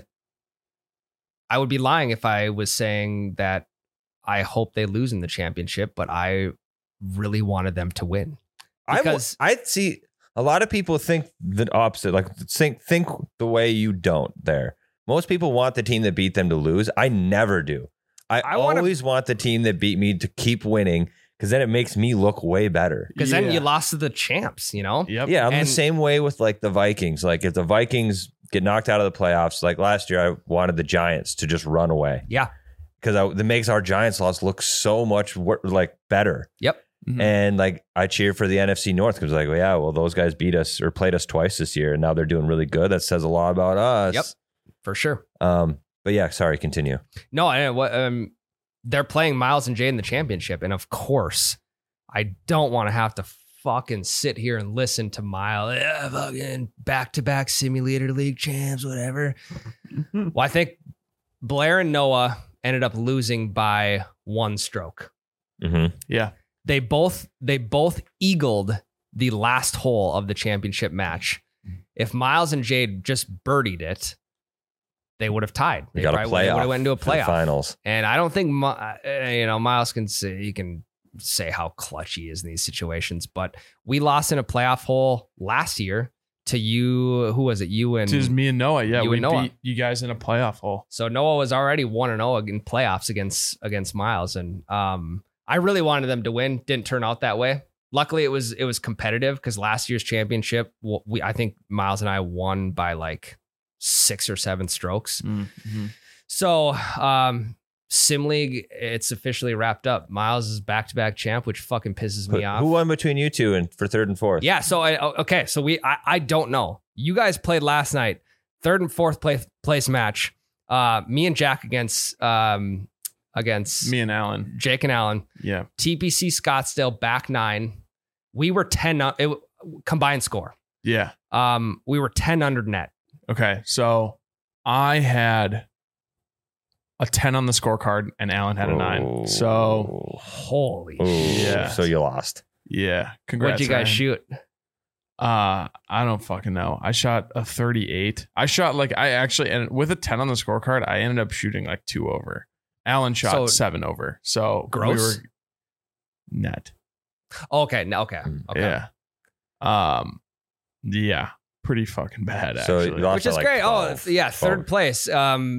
Speaker 2: I would be lying if I was saying that I hope they lose in the championship, but I really wanted them to win. Because
Speaker 1: I see a lot of people think the opposite, like think the way you don't there. Most people want the team that beat them to lose. I never do. I always want the team that beat me to keep winning, because then it makes me look way better.
Speaker 2: Because then you lost to the champs,
Speaker 3: Yep.
Speaker 1: Yeah, I'm the same way with like the Vikings. Like if the Vikings get knocked out of the playoffs, like last year, I wanted the Giants to just run away.
Speaker 2: Yeah.
Speaker 1: Because that makes our Giants loss look so much like better.
Speaker 2: Yep.
Speaker 3: Mhm.
Speaker 1: And like I cheer for the NFC North because like, well, those guys beat us or played us twice this year, and now they're doing really good. That says a lot about us.
Speaker 2: Yep. For sure.
Speaker 1: But yeah, sorry, continue.
Speaker 2: No, they're playing Miles and Jay in the championship. And of course, I don't want to have to fucking sit here and listen to Miles, fucking back-to-back simulator league champs, whatever. Well, I think Blair and Noah ended up losing by 1 stroke.
Speaker 1: Mm-hmm.
Speaker 3: Yeah.
Speaker 2: They both eagled the last hole of the championship match. If Miles and Jade just birdied it, they would have tied.
Speaker 1: They got a playoff.
Speaker 2: They would have went into a
Speaker 1: for the
Speaker 2: playoff.
Speaker 1: finals.
Speaker 2: And I don't think Miles can say how clutch he is in these situations. But we lost in a playoff hole last year to you. Who was it? You and
Speaker 3: It was me and Noah. Yeah,
Speaker 2: you
Speaker 3: we
Speaker 2: and Noah.
Speaker 3: beat you guys in a playoff hole.
Speaker 2: So Noah was already 1-0 in playoffs against Miles, and I really wanted them to win. Didn't turn out that way. Luckily, it was competitive because last year's championship, I think Miles and I won by like 6 or 7 strokes.
Speaker 3: Mm-hmm.
Speaker 2: So Sim League, it's officially wrapped up. Miles is back-to-back champ, which fucking pisses me off.
Speaker 1: Who won between you two and for third and fourth?
Speaker 2: Yeah, so I don't know. You guys played last night, third and fourth place match. Me and Jack against
Speaker 3: Me and Alan.
Speaker 2: Jake and Alan.
Speaker 3: Yeah.
Speaker 2: TPC Scottsdale back 9. We were 10 combined score.
Speaker 3: Yeah.
Speaker 2: We were 10 under net.
Speaker 3: Okay. So I had a 10 on the scorecard and Alan had a 9. So
Speaker 2: Holy
Speaker 3: Yeah.
Speaker 1: So you lost.
Speaker 3: yeah. Congrats.
Speaker 2: What'd you guys
Speaker 3: Ryan.
Speaker 2: shoot?
Speaker 3: I don't fucking know. I shot a 38. I shot and with a 10 on the scorecard, I ended up shooting like 2 over. Alan shot 7 over. So
Speaker 2: Gross?
Speaker 3: we were net.
Speaker 2: Okay. Okay.
Speaker 3: Yeah. Yeah. Pretty fucking bad,
Speaker 1: So
Speaker 3: actually.
Speaker 1: you lost
Speaker 2: Which is
Speaker 1: by, like,
Speaker 2: great.
Speaker 1: 12.
Speaker 2: Third place.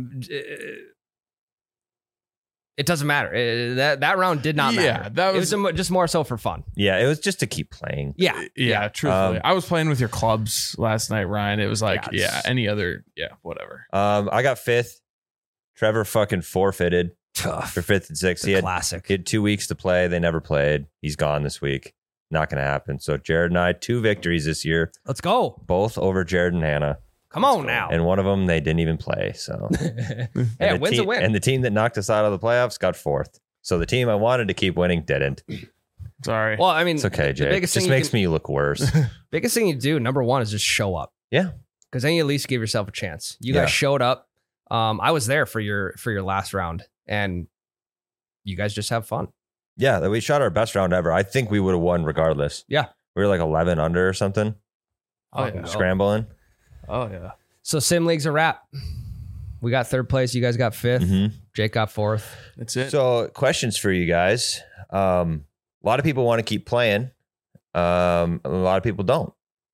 Speaker 2: It doesn't matter. That round did not matter.
Speaker 3: Yeah, that was-
Speaker 2: it was just more so for fun.
Speaker 1: Yeah, it was just to keep playing.
Speaker 2: Yeah.
Speaker 3: Yeah, truthfully. I was playing with your clubs last night, Ryan. It was like,
Speaker 2: Yeah, it's-
Speaker 3: any other, whatever.
Speaker 1: I got 5th. Trevor fucking forfeited
Speaker 2: Tough.
Speaker 1: for 5th and 6th. He had
Speaker 2: Classic.
Speaker 1: 2 weeks to play. They never played. He's gone this week. Not going to happen. So Jared and I, 2 victories this year,
Speaker 2: Let's go.
Speaker 1: both over Jared and Hannah.
Speaker 2: Come on now.
Speaker 1: And one of them, they didn't even play. So
Speaker 2: Hey,
Speaker 1: And
Speaker 2: a
Speaker 1: the
Speaker 2: win's a
Speaker 1: team-
Speaker 2: win.
Speaker 1: And the team that knocked us out of the playoffs got 4th. So the team I wanted to keep winning didn't.
Speaker 3: Sorry.
Speaker 2: Well, I mean,
Speaker 1: It's okay,
Speaker 2: the
Speaker 1: Jay. It
Speaker 2: biggest
Speaker 1: just
Speaker 2: thing you
Speaker 1: makes
Speaker 2: can-
Speaker 1: me look worse.
Speaker 2: biggest thing you do, number one, is just show up.
Speaker 1: Yeah.
Speaker 2: Because then you at least give yourself a chance. You
Speaker 1: Yeah.
Speaker 2: guys showed up. I was there for your last round, and you guys just have fun.
Speaker 1: Yeah, we shot our best round ever. I think we would have won regardless.
Speaker 2: Yeah.
Speaker 1: We were like 11 under or something,
Speaker 3: Oh, yeah.
Speaker 1: scrambling.
Speaker 3: Oh, yeah.
Speaker 2: So Sim League's a wrap. We got 3rd place. You guys got 5th.
Speaker 1: Mhm.
Speaker 2: Jake got 4th.
Speaker 3: That's it.
Speaker 1: So, questions for you guys. A lot of people want to keep playing. A lot of people don't.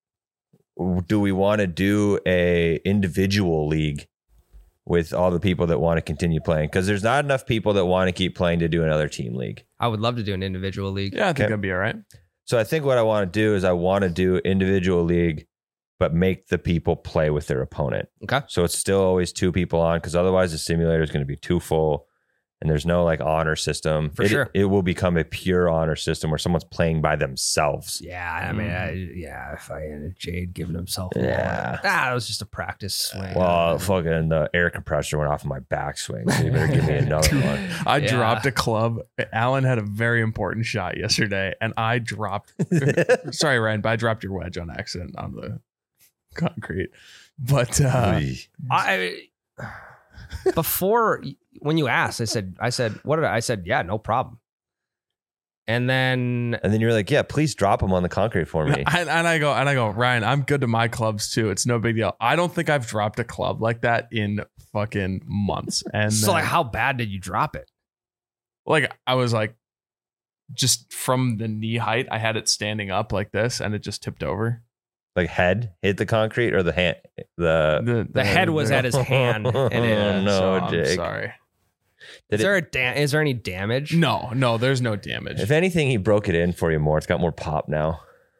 Speaker 1: Do we want to do a individual league with all the people that want to continue playing? Because there's not enough people that want to keep playing to do another team league.
Speaker 2: I would love to do an individual league.
Speaker 3: Yeah, I think
Speaker 1: Okay.
Speaker 3: that'd be all right.
Speaker 1: So I think what I want to do is I want to do individual league, but make the people play with their opponent.
Speaker 2: Okay.
Speaker 1: So it's still always 2 people on, because otherwise the simulator is going to be too full, and there's no like honor system.
Speaker 2: For sure.
Speaker 1: It will become a pure honor system where someone's playing by themselves.
Speaker 2: Yeah, I mean, if I had Jade giving himself a
Speaker 1: Yeah.
Speaker 2: that was just a practice swing.
Speaker 1: Well, fucking the air compressor went off of my backswing, so you better give me another one.
Speaker 3: I
Speaker 2: Yeah.
Speaker 3: dropped a club. Alan had a very important shot yesterday, and I dropped. Sorry, Ryan, but I dropped your wedge on accident on the concrete. But
Speaker 2: I before when you asked, I said, what did I said? Yeah, no problem. And then
Speaker 1: And then you're like, yeah, please drop them on the concrete for me.
Speaker 3: and I go, Ryan, I'm good to my clubs too. It's no big deal. I don't think I've dropped a club like that in fucking months. And
Speaker 2: so
Speaker 3: then,
Speaker 2: like, how bad did you drop it?
Speaker 3: like I was like, just from the knee height, I had it standing up like this, and it just tipped over.
Speaker 1: Like head hit the concrete or the hand?
Speaker 2: The head was at his hand. And
Speaker 1: Oh, no,
Speaker 3: so I'm
Speaker 1: Jake.
Speaker 3: sorry.
Speaker 1: Did
Speaker 2: is there any damage?
Speaker 3: No, there's no damage.
Speaker 1: If anything, he broke it in for you more. It's got more pop now.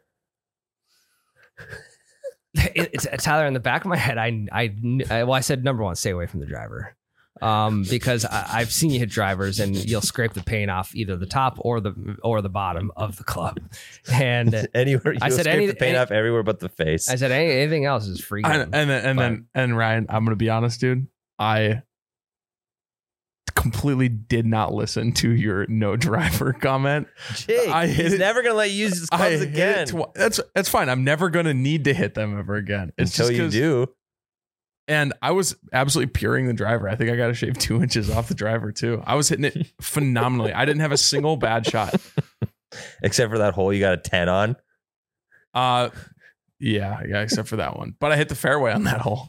Speaker 2: It's Tyler, in the back of my head. I said number one, stay away from the driver, because I've seen you hit drivers and you'll scrape the paint off either the top or the bottom of the club. And
Speaker 1: Anywhere,
Speaker 2: I
Speaker 1: you
Speaker 2: said
Speaker 1: scrape the paint off everywhere but the face.
Speaker 2: I said anything else is free.
Speaker 3: And Ryan, I'm gonna be honest, dude. I completely did not listen to your no driver comment.
Speaker 1: Jake,
Speaker 3: I hit
Speaker 1: he's
Speaker 3: it-
Speaker 1: never gonna let you use his
Speaker 3: I
Speaker 1: clubs
Speaker 3: hit
Speaker 1: again
Speaker 3: it that's fine. I'm never gonna need to hit them ever again. It's
Speaker 1: until
Speaker 3: just
Speaker 1: you
Speaker 3: 'cause-
Speaker 1: do.
Speaker 3: And I was absolutely puring the driver. I think I got to shave 2 inches off the driver too. I was hitting it phenomenally. I didn't have a single bad shot.
Speaker 1: Except for that hole you got a 10 on.
Speaker 3: Yeah, except for that one. But I hit the fairway on that hole.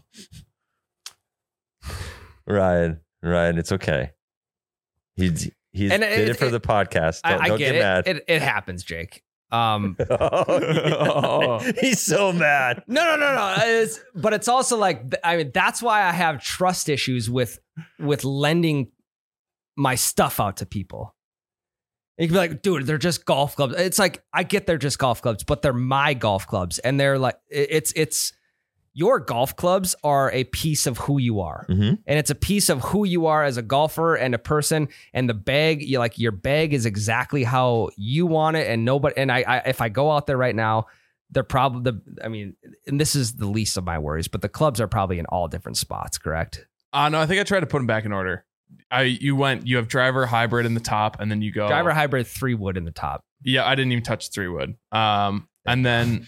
Speaker 1: Ryan, it's okay. He
Speaker 2: And
Speaker 1: did it for the podcast. Don't
Speaker 2: I
Speaker 1: get
Speaker 2: get
Speaker 1: mad.
Speaker 2: it happens, Jake.
Speaker 1: Oh, yeah. He's so mad.
Speaker 2: No. But it's also like, I mean, that's why I have trust issues with lending my stuff out to people. You can be like, dude, they're just golf clubs. It's like, I get they're just golf clubs, but they're my golf clubs, and they're like, it's your golf clubs are a piece of who you are.
Speaker 1: Mhm.
Speaker 2: And it's a piece of who you are as a golfer and a person. And the bag, your bag is exactly how you want it. And nobody, and I if I go out there right now, they're probably and this is the least of my worries, but the clubs are probably in all different spots, correct?
Speaker 3: No, I think I tried to put them back in order. You have driver, hybrid in the top, and then you go
Speaker 2: Driver, hybrid, 3-wood in the top.
Speaker 3: Yeah, I didn't even touch 3-wood. And then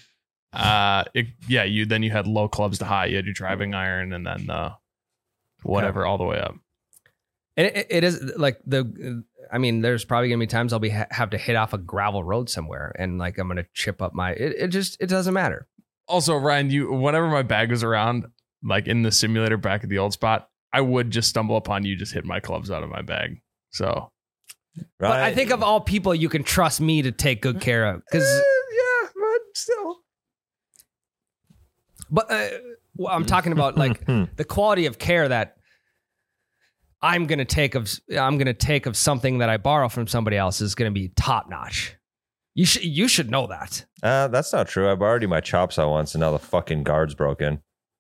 Speaker 3: you had low clubs to high. You had your driving iron, and then whatever all the way up.
Speaker 2: And it is like there's probably gonna be times I'll have to hit off a gravel road somewhere, and like I'm gonna chip up my. It doesn't matter.
Speaker 3: Also, Ryan, whenever my bag was around, like in the simulator back at the old spot, I would just stumble upon you just hitting my clubs out of my bag. So,
Speaker 2: but I think of all people, you can trust me to take good care of because
Speaker 3: but still.
Speaker 2: But I'm talking about like the quality of care that I'm gonna take of something that I borrow from somebody else is gonna be top notch. You should know that.
Speaker 1: That's not true. I borrowed you my chop saw once, and now the fucking guard's broken.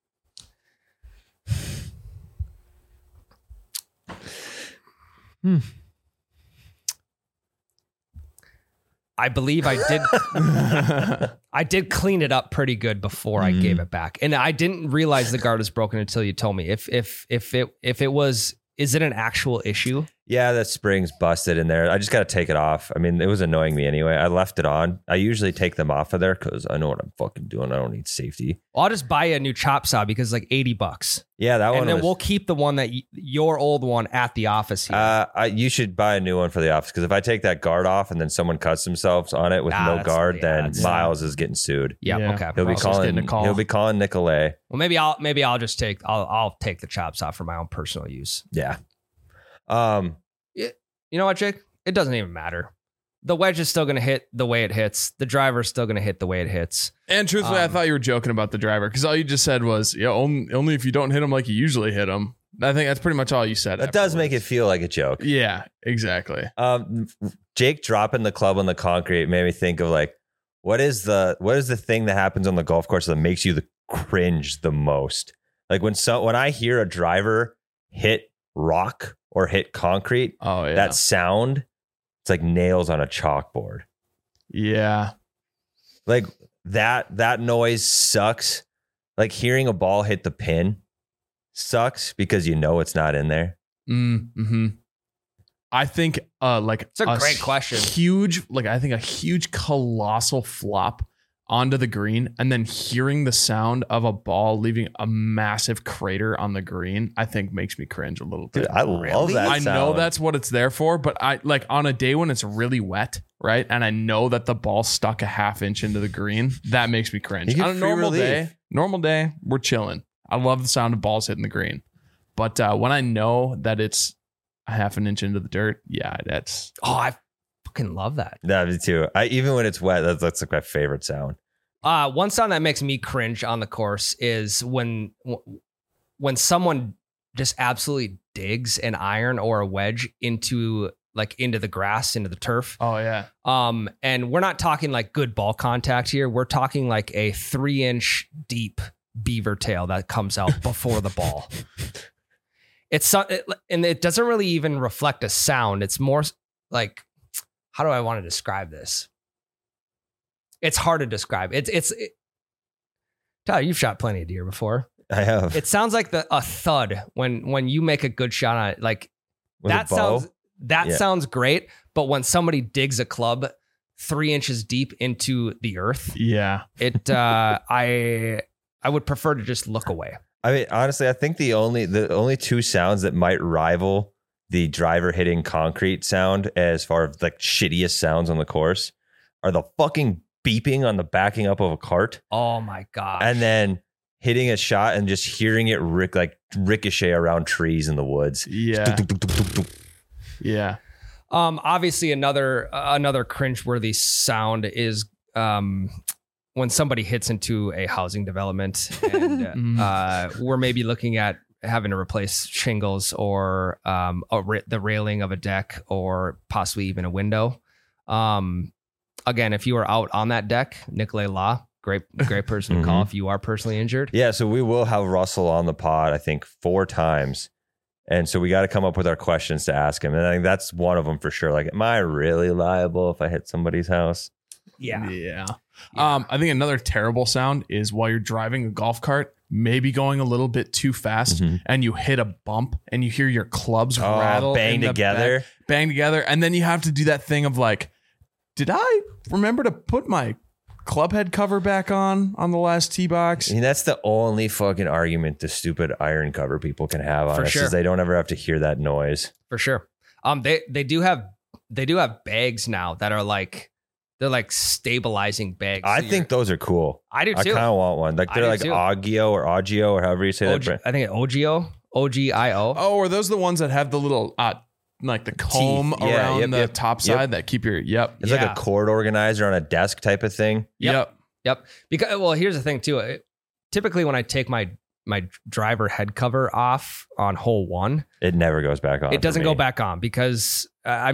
Speaker 2: I believe I did. I did clean it up pretty good before I gave it back, and I didn't realize the guard was broken until you told me. If it was, is it an actual issue?
Speaker 1: Yeah, that spring's busted in there. I just got to take it off. I mean, it was annoying me anyway. I left it on. I usually take them off of there because I know what I'm fucking doing. I don't need safety.
Speaker 2: Well, I'll just buy a new chop saw because it's like $80.
Speaker 1: Yeah, that one.
Speaker 2: And then we'll keep the one that your old one at the office here.
Speaker 1: You should buy a new one for the office because if I take that guard off and then someone cuts themselves on it with no guard, then Miles is getting sued.
Speaker 2: Yeah, okay.
Speaker 1: He'll be calling Nicolay.
Speaker 2: Well, maybe I'll just take the chop saw for my own personal use.
Speaker 1: Yeah.
Speaker 2: You know what, Jake? It doesn't even matter. The wedge is still going to hit the way it hits. The driver is still going to hit the way it hits.
Speaker 3: And truthfully, I thought you were joking about the driver because all you just said was, only if you don't hit him like you usually hit him. I think that's pretty much all you said.
Speaker 1: That does make it feel like a joke.
Speaker 3: Yeah, exactly.
Speaker 1: Jake dropping the club on the concrete made me think of like, what is the thing that happens on the golf course that makes you cringe the most? Like when I hear a driver hit rock or hit concrete, that sound, it's like nails on a chalkboard.
Speaker 3: Yeah.
Speaker 1: Like that noise sucks. Like hearing a ball hit the pin sucks because you know it's not in there.
Speaker 3: Mm-hmm. I think
Speaker 2: it's a great question.
Speaker 3: I think a huge colossal flop onto the green and then hearing the sound of a ball leaving a massive crater on the green, I think makes me cringe a little bit.
Speaker 1: Dude, I love that
Speaker 3: I
Speaker 1: sound.
Speaker 3: know that's what it's there for, but I like on a day when it's really wet, right? And I know that the ball stuck a half inch into the green, that makes me cringe. On a normal day, we're chilling. I love the sound of balls hitting the green. But when I know that it's a half an inch into the dirt, that's...
Speaker 2: Oh, I fucking love that.
Speaker 1: Yeah, me too. Even when it's wet, that's like my favorite sound.
Speaker 2: One sound that makes me cringe on the course is when someone just absolutely digs an iron or a wedge into the grass, into the turf.
Speaker 3: Oh yeah.
Speaker 2: And we're not talking like good ball contact here. We're talking like a 3-inch deep beaver tail that comes out before the ball. And it doesn't really even reflect a sound. It's more like, how do I want to describe this? It's hard to describe. Tyler, you've shot plenty of deer before.
Speaker 1: I have.
Speaker 2: It sounds like a thud when you make a good shot on it. Like
Speaker 1: With
Speaker 2: that
Speaker 1: a bow?
Speaker 2: sounds great. But when somebody digs a club 3 inches deep into the earth, I would prefer to just look away.
Speaker 1: I mean, honestly, I think the only two sounds that might rival the driver hitting concrete sound as far as like shittiest sounds on the course are the fucking beeping on the backing up of a cart.
Speaker 2: Oh my God.
Speaker 1: And then hitting a shot and just hearing it ricochet around trees in the woods.
Speaker 3: Yeah. Yeah.
Speaker 2: Obviously another cringeworthy sound is when somebody hits into a housing development and we're maybe looking at having to replace shingles or the railing of a deck or possibly even a window. Again, if you are out on that deck, Nicolay Law, great person to call if you are personally injured.
Speaker 1: Yeah, so we will have Russell on the pod, I think 4 times. And so we got to come up with our questions to ask him. And I think that's one of them for sure. Like, am I really liable if I hit somebody's house?
Speaker 3: Yeah. I think another terrible sound is while you're driving a golf cart, maybe going a little bit too fast and you hit a bump and you hear your clubs rattle.
Speaker 1: Bang together.
Speaker 3: Bang together. And then you have to do that thing of like, did I remember to put my club head cover back on the last tee box?
Speaker 1: I mean, that's the only fucking argument the stupid iron cover people can have on
Speaker 2: For
Speaker 1: us
Speaker 2: sure.
Speaker 1: is they don't ever have to hear that noise.
Speaker 2: For sure. They do have bags now that are like, they're like stabilizing bags.
Speaker 1: I
Speaker 2: So
Speaker 1: think those are cool.
Speaker 2: I do
Speaker 1: I
Speaker 2: too.
Speaker 1: kind of want one. Like
Speaker 2: I
Speaker 1: they're
Speaker 2: do
Speaker 1: like
Speaker 2: too.
Speaker 1: Ogio or however you say that. brand.
Speaker 2: I think OGIO.
Speaker 3: Oh, are those the ones that have the little like the comb
Speaker 1: Teeth. Yeah,
Speaker 3: around
Speaker 1: yep,
Speaker 3: the
Speaker 1: yep,
Speaker 3: top
Speaker 1: yep.
Speaker 3: side that keep your
Speaker 1: It's like a cord organizer on a desk type of thing.
Speaker 2: Yep. Because well, here's the thing too. Typically, when I take my driver head cover off on hole 1,
Speaker 1: It never goes back on.
Speaker 2: it doesn't
Speaker 1: for
Speaker 2: go
Speaker 1: me.
Speaker 2: back on because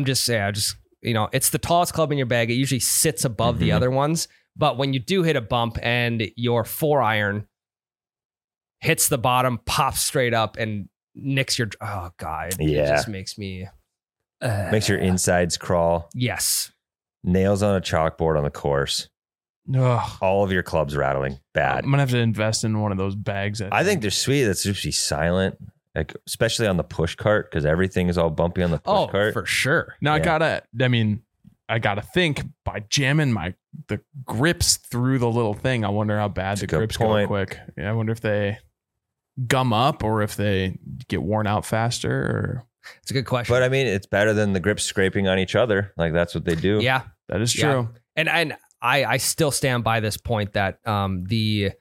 Speaker 2: it's the tallest club in your bag. It usually sits above the other ones. But when you do hit a bump and your 4-iron hits the bottom, pops straight up, and nicks your it
Speaker 1: Yeah.
Speaker 2: just makes me
Speaker 1: Makes your insides crawl.
Speaker 2: yes.
Speaker 1: Nails on a chalkboard on the course.
Speaker 3: Ugh.
Speaker 1: All of your clubs rattling. Bad.
Speaker 3: I'm gonna have to invest in one of those bags.
Speaker 1: I think they're sweet. That's just be silent, like especially on the push cart because everything is all bumpy on the push cart.
Speaker 2: For sure.
Speaker 3: Now
Speaker 1: Yeah.
Speaker 3: I gotta think by jamming the grips through the little thing. I wonder how bad the
Speaker 1: a good
Speaker 3: grips
Speaker 1: point.
Speaker 3: go quick. Yeah, I wonder if they gum up or if they get worn out faster. Or
Speaker 2: It's a good question.
Speaker 1: But I mean, it's better than the grips scraping on each other. Like that's what they do.
Speaker 2: yeah.
Speaker 3: that is
Speaker 2: Yeah.
Speaker 3: true.
Speaker 2: And I still stand by this point that the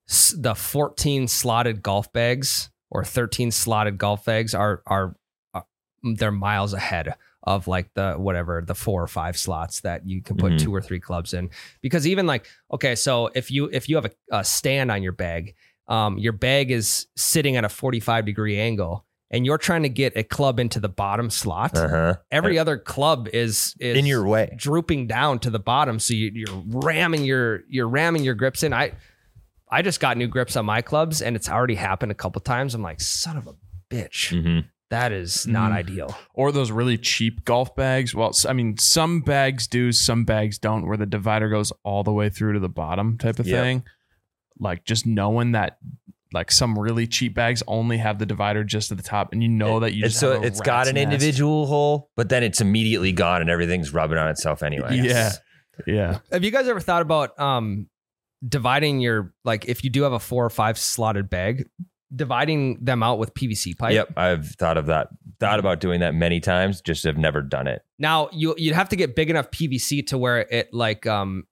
Speaker 2: 14 slotted golf bags or 13 slotted golf bags are they're miles ahead of like the 4 or 5 slots that you can put 2 or 3 clubs in. Because even like, okay, so if you have a stand on your bag is sitting at a 45-degree angle and you're trying to get a club into the bottom slot, every other club is
Speaker 1: in your way.
Speaker 2: drooping down to the bottom. So you're ramming your grips in. I just got new grips on my clubs and it's already happened a couple times. I'm like, son of a bitch.
Speaker 1: Mm-hmm.
Speaker 2: That is not ideal.
Speaker 3: Or those really cheap golf bags. Well, I mean, some bags do, some bags don't, where the divider goes all the way through to the bottom type of
Speaker 1: Yep.
Speaker 3: thing. Like just knowing that like some really cheap bags only have the divider just at the top and you know that you
Speaker 1: And
Speaker 3: just
Speaker 1: so
Speaker 3: have a
Speaker 1: it's got
Speaker 3: rat's
Speaker 1: an
Speaker 3: nest.
Speaker 1: individual hole, but then it's immediately gone and everything's rubbing on itself anyway.
Speaker 3: Yeah.
Speaker 2: Have you guys ever thought about dividing your, like if you do have a 4 or 5 slotted bag, dividing them out with PVC pipe?
Speaker 1: Yep. I've thought about doing that many times, just have never done it.
Speaker 2: Now you'd have to get big enough PVC to where it like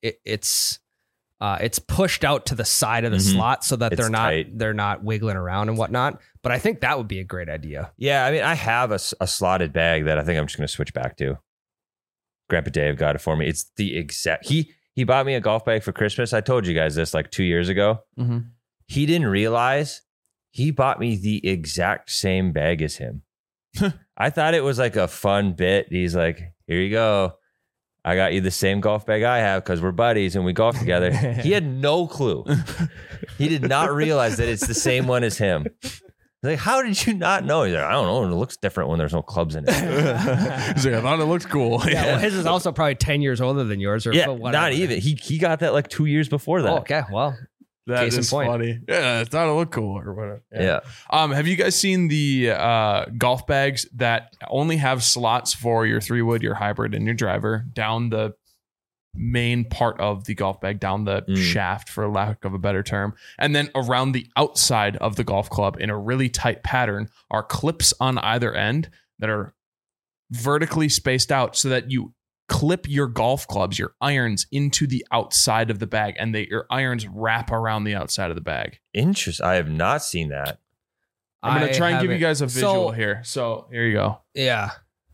Speaker 2: it's pushed out to the side of the slot so that
Speaker 1: It's tight.
Speaker 2: they're not wiggling around and whatnot. But I think that would be a great idea.
Speaker 1: Yeah. I mean, I have a slotted bag that I think I'm just going to switch back to. Grandpa Dave got it for me. It's the exact, he bought me a golf bag for Christmas. I told you guys this like 2 years ago.
Speaker 3: Mm-hmm.
Speaker 1: He didn't realize he bought me the exact same bag as him. I thought it was like a fun bit. He's like, here you go. I got you the same golf bag I have because we're buddies and we golf together. He had no clue. He did not realize that it's the same one as him. Like, how did you not know? He's like, I don't know. It looks different when there's no clubs in it.
Speaker 3: He's like, I thought it looked cool.
Speaker 2: Yeah, well, his is also probably 10 years older than yours. Or
Speaker 1: Yeah,
Speaker 2: whatever.
Speaker 1: not even. He got that like 2 years before that.
Speaker 2: Oh, okay, well,
Speaker 3: That
Speaker 2: Case in
Speaker 3: is
Speaker 2: point.
Speaker 3: funny. Yeah, I thought it looked cool or whatever.
Speaker 1: Yeah.
Speaker 3: Have you guys seen the golf bags that only have slots for your 3-wood, your hybrid, and your driver down the main part of the golf bag, down the shaft, for lack of a better term, and then around the outside of the golf club in a really tight pattern are clips on either end that are vertically spaced out so that you clip your golf clubs, your irons, into the outside of the bag, and your irons wrap around the outside of the bag.
Speaker 1: Interesting. I have not seen that.
Speaker 3: I'm going to try and give you guys a visual
Speaker 2: So-
Speaker 3: here. So here you go.
Speaker 2: yeah.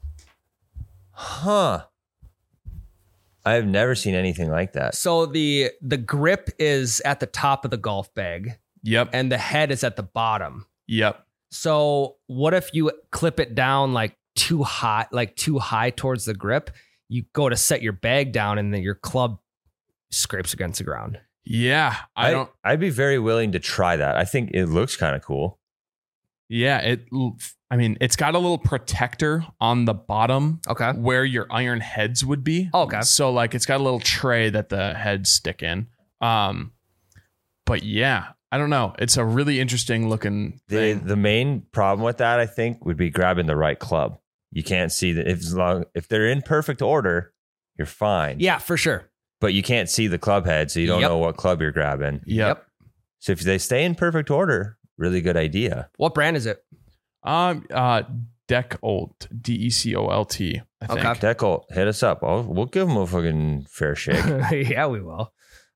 Speaker 1: Huh. I have never seen anything like that.
Speaker 2: So the grip is at the top of the golf bag
Speaker 3: Yep.
Speaker 2: and the head is at the bottom.
Speaker 3: Yep.
Speaker 2: So what if you clip it down like too high towards the grip? You go to set your bag down and then your club scrapes against the ground.
Speaker 3: Yeah,
Speaker 1: I'd be very willing to try that. I think it looks kind of cool.
Speaker 3: Yeah, it's got a little protector on the bottom
Speaker 2: Okay.
Speaker 3: where your iron heads would be.
Speaker 2: Okay.
Speaker 3: So like it's got a little tray that the heads stick in. But yeah, I don't know. It's a really interesting looking thing.
Speaker 1: The main problem with that, I think, would be grabbing the right club. You can't see that if they're in perfect order, you're fine.
Speaker 2: Yeah, for sure.
Speaker 1: But you can't see the club head, so you don't
Speaker 2: Yep.
Speaker 1: know what club you're grabbing.
Speaker 3: Yep.
Speaker 1: So if they stay in perfect order, really good idea.
Speaker 2: What brand is it?
Speaker 3: Decolt, Decolt, I think.
Speaker 2: Okay.
Speaker 1: Deckle, hit us up. We'll give them a fucking fair shake.
Speaker 2: Yeah, we will.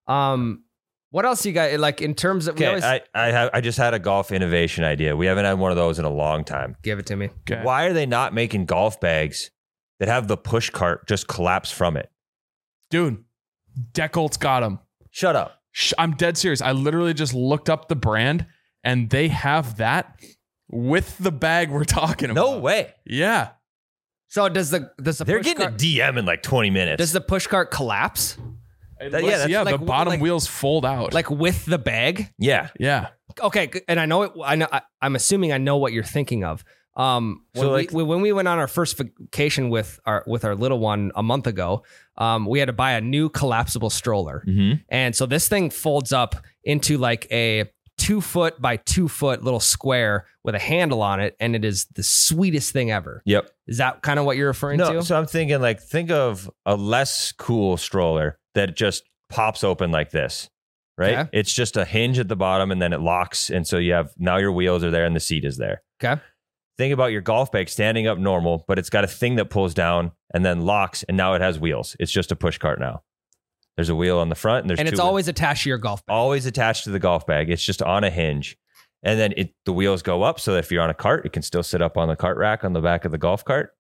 Speaker 2: What else you got? Like in terms of, we
Speaker 1: Okay,
Speaker 2: always
Speaker 1: I just had a golf innovation idea. We haven't had one of those in a long time.
Speaker 2: give it to me.
Speaker 3: Okay.
Speaker 1: Why are they not making golf bags that have the push cart just collapse from it?
Speaker 3: Dude, Decolt's got them.
Speaker 1: Shut up.
Speaker 3: I'm dead serious. I literally just looked up the brand and they have that with the bag we're talking about.
Speaker 1: No way.
Speaker 3: Yeah.
Speaker 2: So does the
Speaker 1: They're
Speaker 2: push
Speaker 1: getting
Speaker 2: cart,
Speaker 1: a DM in like 20 minutes.
Speaker 2: does the push cart collapse
Speaker 1: that's
Speaker 3: Yeah,
Speaker 2: like-
Speaker 3: the bottom
Speaker 2: like-
Speaker 3: wheels fold out.
Speaker 2: like with the bag?
Speaker 1: yeah.
Speaker 3: yeah.
Speaker 2: Okay, and I know it. I'm assuming I know what you're thinking of. When we went on our first vacation with our little one a month ago, we had to buy a new collapsible stroller, and so this thing folds up into like a 2 foot by 2 foot little square with a handle on it, and it is the sweetest thing ever.
Speaker 1: Yep.
Speaker 2: Is that kind of what you're referring
Speaker 1: No,
Speaker 2: to?
Speaker 1: so I'm thinking like, think of a less cool stroller that just pops open like this, right?
Speaker 2: Okay.
Speaker 1: It's just a hinge at the bottom and then it locks. And so you have, now your wheels are there and the seat is there.
Speaker 2: Okay.
Speaker 1: Think about your golf bag standing up normal, but it's got a thing that pulls down and then locks, and now it has wheels. It's just a push cart now. There's a wheel on the front, and there's
Speaker 2: And it's
Speaker 1: two
Speaker 2: always attached to your golf bag.
Speaker 1: always attached to the golf bag. It's just on a hinge, and then the wheels go up so that if you're on a cart, it can still sit up on the cart rack on the back of the golf cart.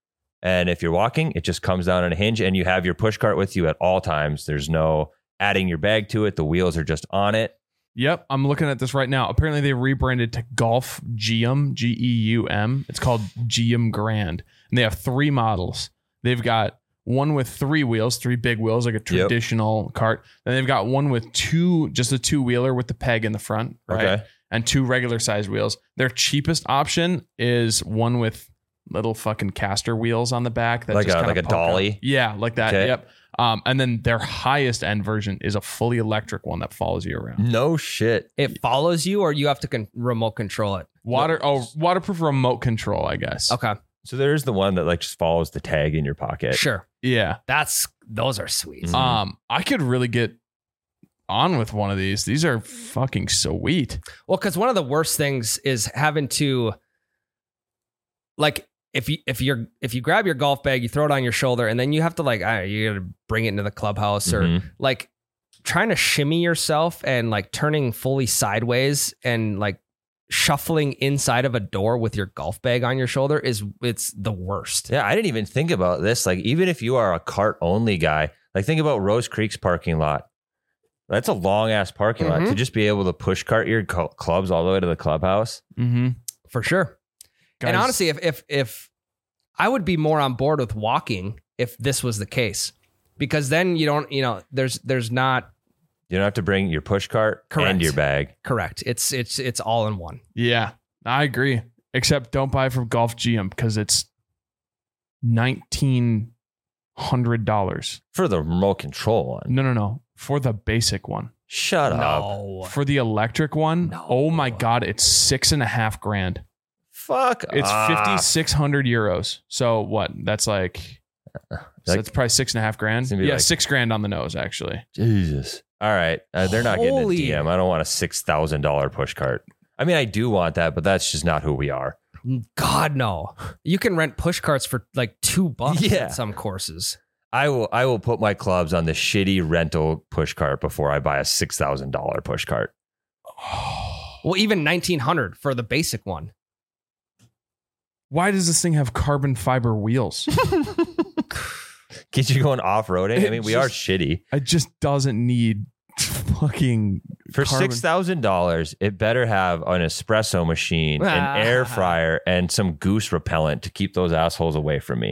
Speaker 1: And if you're walking, it just comes down on a hinge, and you have your push cart with you at all times. There's no adding your bag to it. The wheels are just on it.
Speaker 3: Yep. I'm looking at this right now. Apparently they rebranded to Golf Geum, Geum. It's called Geum Grand. And they have 3 models. They've got one with 3 wheels, 3 big wheels, like a traditional cart. Then they've got one with just a 2-wheeler with the peg in the front, right?
Speaker 1: Okay.
Speaker 3: And 2 regular size wheels. Their cheapest option is one with little fucking caster wheels on the back. That
Speaker 1: Like
Speaker 3: just
Speaker 1: a-
Speaker 3: kinda
Speaker 1: like a
Speaker 3: poke out.
Speaker 1: dolly?
Speaker 3: Yeah, like that.
Speaker 1: Okay.
Speaker 3: Yep. And then their highest end version is a fully electric one that follows you around.
Speaker 1: No shit.
Speaker 2: It follows you, or you have to remote control it.
Speaker 3: Waterproof remote control, I guess.
Speaker 2: Okay,
Speaker 1: So there's the one that like just follows the tag in your pocket.
Speaker 2: sure.
Speaker 3: Yeah.
Speaker 2: Those are sweet.
Speaker 1: Mhm.
Speaker 3: I could really get on with one of these. These are fucking sweet.
Speaker 2: Well, because one of the worst things is having to, like, if you grab your golf bag, you throw it on your shoulder, and then you have to you got to bring it into the clubhouse, or
Speaker 1: Mhm.
Speaker 2: like trying to shimmy yourself and like turning fully sideways and like shuffling inside of a door with your golf bag on your shoulder it's the worst.
Speaker 1: Yeah, I didn't even think about this. Like, even if you are a cart only guy, like think about Rose Creek's parking lot. That's a long ass parking lot to just be able to push cart your clubs all the way to the clubhouse.
Speaker 3: Mm-hmm.
Speaker 2: For sure. And honestly, if I would be more on board with walking if this was the case, because then you don't, there's not
Speaker 1: You don't have to bring your push cart
Speaker 2: Correct.
Speaker 1: and your bag.
Speaker 2: correct. It's all in one.
Speaker 3: Yeah, I agree. Except don't buy from Golf GM because it's $1,900.
Speaker 1: For the remote control one.
Speaker 3: No. For the basic one.
Speaker 1: Shut up.
Speaker 2: No.
Speaker 3: For the electric one,
Speaker 2: No.
Speaker 3: oh my God, it's $6.5 grand.
Speaker 1: Fuck.
Speaker 3: It's
Speaker 1: off.
Speaker 3: 5,600 euros. So what? That's like, so that's probably $6.5 grand.
Speaker 1: It's gonna be
Speaker 3: Yeah,
Speaker 1: like-
Speaker 3: $6 grand on the nose, actually.
Speaker 1: Jesus. All right. They're not getting a
Speaker 2: Holy-
Speaker 1: DM. I don't want a $6,000 push cart. I mean, I do want that, but that's just not who we are.
Speaker 2: God, no. You can rent push carts for like $2
Speaker 1: Yeah.
Speaker 2: at some courses.
Speaker 1: I will put my clubs on the shitty rental push cart before I buy a $6,000 push cart.
Speaker 2: Well, even $1,900 for the basic one.
Speaker 3: Why does this thing have carbon fiber wheels?
Speaker 1: Get you going off-roading? I
Speaker 3: It
Speaker 1: mean, we are
Speaker 3: just-
Speaker 1: shitty.
Speaker 3: It just doesn't need fucking
Speaker 1: For
Speaker 3: carbon.
Speaker 1: $6,000, it better have an espresso machine, an air fryer, and some goose repellent to keep those assholes away from me.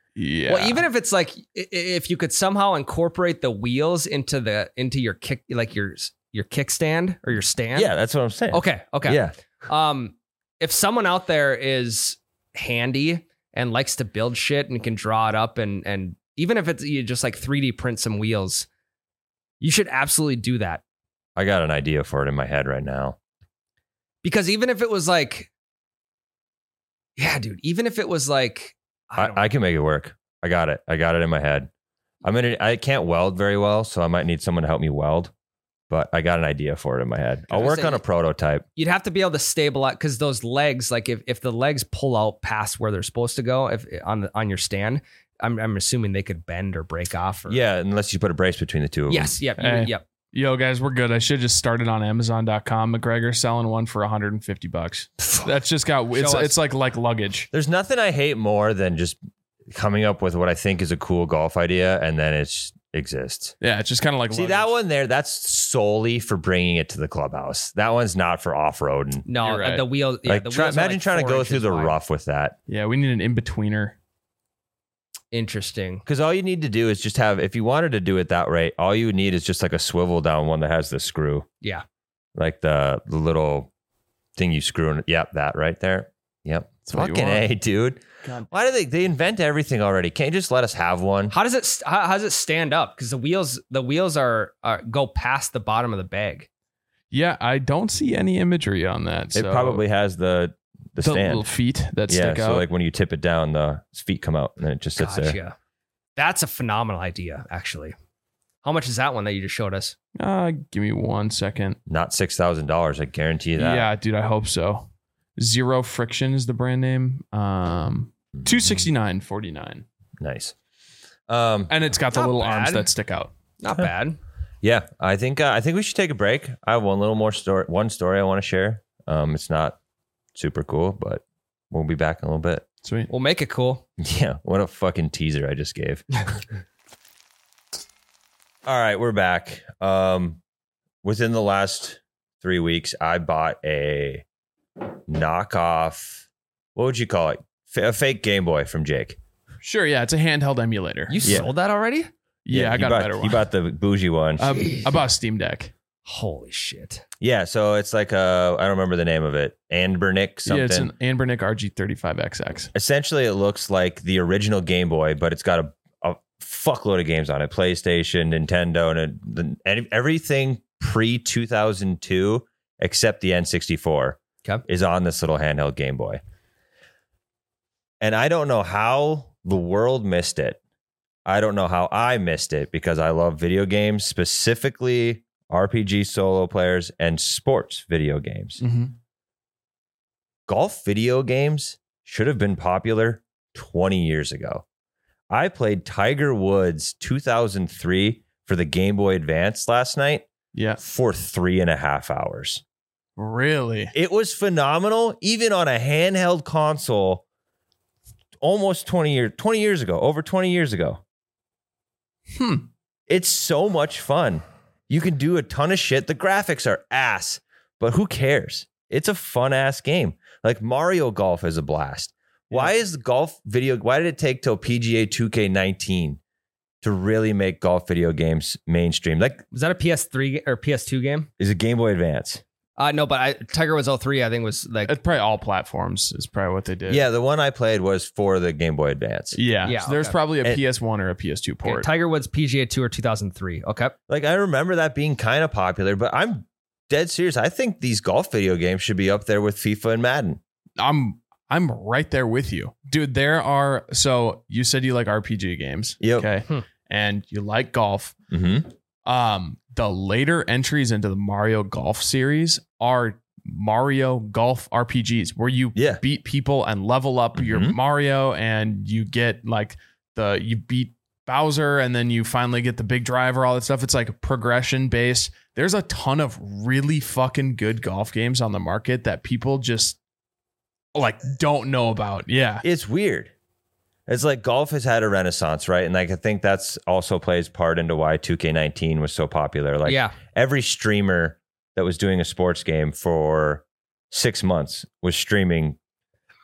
Speaker 3: Yeah.
Speaker 2: Well, even if it's like if you could somehow incorporate the wheels into your kick, like your kickstand or your stand.
Speaker 1: Yeah, that's what I'm saying.
Speaker 2: Okay.
Speaker 1: Yeah.
Speaker 2: If someone out there is handy and likes to build shit and can draw it up and even if it's you just like 3D print some wheels, you should absolutely do that.
Speaker 1: I got an idea for it in my head right now.
Speaker 2: Because even if it was like, yeah, dude, even if it was like,
Speaker 1: I can make it work. I got it in my head. I can't weld very well, so I might need someone to help me weld. But I got an idea for it in my head. I'll work on a prototype.
Speaker 2: You'd have to be able to stabilize because those legs, like if the legs pull out past where they're supposed to go, if on your stand, I'm assuming they could bend or break off.
Speaker 1: Yeah, unless you put a brace between the two of them.
Speaker 2: Yes. Yep.
Speaker 3: Hey.
Speaker 2: Yep.
Speaker 3: Yo, guys, we're good. I should have just started on Amazon.com. McGregor selling one for $150. That's just got it's like luggage.
Speaker 1: There's nothing I hate more than just coming up with what I think is a cool golf idea and then it exists.
Speaker 3: Yeah, it's just kind of like
Speaker 1: See
Speaker 3: luggage.
Speaker 1: that one there, that's solely for bringing it to the clubhouse. That one's not for off-road.
Speaker 2: No,
Speaker 3: You're right.
Speaker 2: the wheel. Yeah,
Speaker 1: Like,
Speaker 2: the wheels are
Speaker 1: imagine
Speaker 2: like
Speaker 1: trying to
Speaker 2: 4
Speaker 1: go
Speaker 2: inches
Speaker 1: through the
Speaker 2: wide.
Speaker 1: rough with that.
Speaker 3: Yeah, we need an in-betweener.
Speaker 2: Interesting.
Speaker 1: Because all you need to do is just have, if you wanted to do it that way, all you need is just like a swivel down one that has the screw.
Speaker 2: Yeah.
Speaker 1: Like the little thing you screw in. Yep, that right there. Yep.
Speaker 3: That's what you
Speaker 1: Fucking
Speaker 3: want.
Speaker 1: A, dude.
Speaker 3: God.
Speaker 1: Why do they invent everything already? Can't you just let us have one?
Speaker 2: How does it stand up? Because the wheels are go past the bottom of the bag.
Speaker 3: Yeah, I don't see any imagery on that.
Speaker 1: It
Speaker 3: so
Speaker 1: probably has the
Speaker 3: the
Speaker 1: stand.
Speaker 3: little feet that
Speaker 1: Yeah,
Speaker 3: stick
Speaker 1: so
Speaker 3: out.
Speaker 1: like when you tip it down, the feet come out and then it just sits there.
Speaker 2: Gotcha. That's a phenomenal idea, actually. How much is that one that you just showed us?
Speaker 3: Give me 1 second.
Speaker 1: Not $6,000, I guarantee you that.
Speaker 3: Yeah, dude, I hope so. Zero Friction is the brand name. $269.49.
Speaker 1: Nice.
Speaker 3: And it's got the
Speaker 2: Not
Speaker 3: little
Speaker 2: bad.
Speaker 3: arms that stick out.
Speaker 2: Not bad.
Speaker 1: Yeah, I think we should take a break. I have one story I want to share. It's not super cool, but we'll be back in a little bit.
Speaker 3: Sweet.
Speaker 2: We'll make it cool.
Speaker 1: Yeah, what a fucking teaser I just gave. All right, we're back. Within the last 3 weeks, I bought a knockoff. What would you call it? A fake Game Boy from Jake.
Speaker 3: Sure, yeah, it's a handheld emulator.
Speaker 2: You
Speaker 1: Yeah.
Speaker 2: sold that already?
Speaker 3: I got a better one.
Speaker 1: He bought the bougie one.
Speaker 3: I bought a Steam Deck.
Speaker 2: Holy shit.
Speaker 1: Yeah, so it's like I don't remember the name of it. Anbernic something.
Speaker 3: Yeah, it's an Anbernic RG35XX.
Speaker 1: Essentially, it looks like the original Game Boy, but it's got a fuckload of games on it. PlayStation, Nintendo, and everything pre-2002 except the N64 is on this little handheld Game Boy. And I don't know how the world missed it. I don't know how I missed it because I love video games, specifically RPG solo players and sports video games.
Speaker 3: Mm-hmm.
Speaker 1: Golf video games should have been popular 20 years ago. I played Tiger Woods 2003 for the Game Boy Advance last night
Speaker 3: Yeah.
Speaker 1: for 3.5 hours.
Speaker 3: Really?
Speaker 1: It was phenomenal, even on a handheld console almost 20 years ago, over 20 years ago. It's so much fun. You can do a ton of shit. The graphics are ass, but who cares? It's a fun ass game. Like Mario Golf is a blast. Why is the golf video? Why did it take till PGA 2K19 to really make golf video games mainstream? Like,
Speaker 2: Was that a PS3 or PS2 game?
Speaker 1: is a Game Boy Advance?
Speaker 2: No, but Tiger Woods 03, I think was like,
Speaker 3: It's probably all platforms is probably what they did.
Speaker 1: Yeah, the one I played was for the Game Boy Advance.
Speaker 3: Yeah.
Speaker 2: Yeah,
Speaker 3: So there's
Speaker 2: okay.
Speaker 3: probably a
Speaker 1: And-
Speaker 3: PS1 or a PS2
Speaker 2: okay,
Speaker 3: port.
Speaker 2: Tiger Woods PGA Tour 2003. Okay.
Speaker 1: Like, I remember that being kind of popular, but I'm dead serious. I think these golf video games should be up there with FIFA and Madden.
Speaker 3: I'm right there with you. Dude, so you said you like RPG games.
Speaker 1: Yep.
Speaker 3: Okay. And you like golf.
Speaker 1: Mm-hmm.
Speaker 3: The later entries into the Mario Golf series are Mario Golf RPGs where you beat people and level up your Mario, and you get like you beat Bowser and then you finally get the big driver, all that stuff. It's like progression based. There's a ton of really fucking good golf games on the market that people just like don't know about. Yeah.
Speaker 1: It's weird. It's like golf has had a renaissance, right? And like I think that's also plays part into why 2K19 was so popular. Like every streamer that was doing a sports game for 6 months was streaming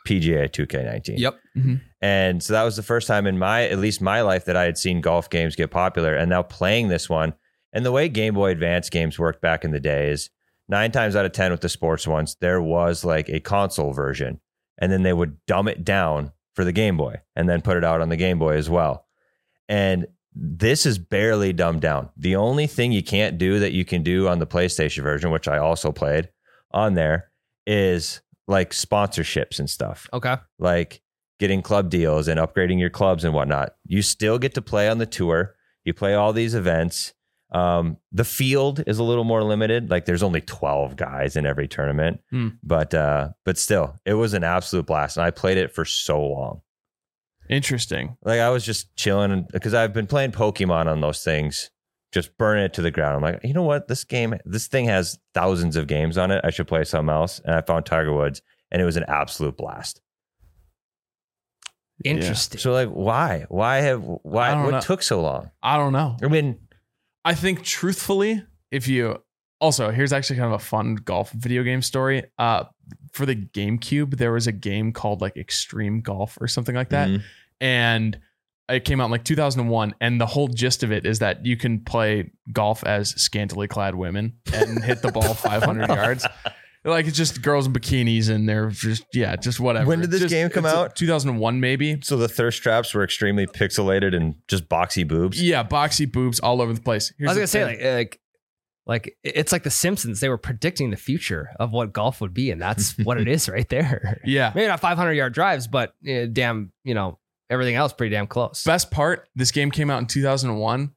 Speaker 1: PGA 2K19.
Speaker 2: Yep.
Speaker 1: And so that was the first time in at least my life that I had seen golf games get popular. And now playing this one, and the way Game Boy Advance games worked back in the day is 9 times out of 10 with the sports ones, there was like a console version, and then they would dumb it down for the Game Boy and then put it out on the Game Boy as well. And this is barely dumbed down. The only thing you can't do that you can do on the PlayStation version, which I also played on there, is like sponsorships and stuff.
Speaker 2: Okay.
Speaker 1: Like getting club deals and upgrading your clubs and whatnot. You still get to play on the tour. You play all these events. The field is a little more limited. Like there's only 12 guys in every tournament, but still, it was an absolute blast. And I played it for so long.
Speaker 3: Interesting.
Speaker 1: Like I was just chilling because I've been playing Pokemon on those things, just burning it to the ground. I'm like, you know what? This thing has thousands of games on it. I should play something else. And I found Tiger Woods, and it was an absolute blast.
Speaker 2: Interesting.
Speaker 1: So like, why what took so long?
Speaker 3: I don't know.
Speaker 1: I mean,
Speaker 3: I think truthfully, here's actually kind of a fun golf video game story. For the GameCube, there was a game called like Extreme Golf or something like that. And it came out in like 2001. And the whole gist of it is that you can play golf as scantily clad women and hit the ball 500 yards. Like it's just girls in bikinis and they're just whatever.
Speaker 1: When did this game come out?
Speaker 3: 2001, maybe.
Speaker 1: So the thirst traps were extremely pixelated and just boxy boobs.
Speaker 3: Yeah, boxy boobs all over the place.
Speaker 2: I was gonna say like it's like The Simpsons. They were predicting the future of what golf would be, and that's what it is right there.
Speaker 3: Yeah,
Speaker 2: maybe not 500-yard drives, but damn, everything else pretty damn close.
Speaker 3: Best part: this game came out in 2001.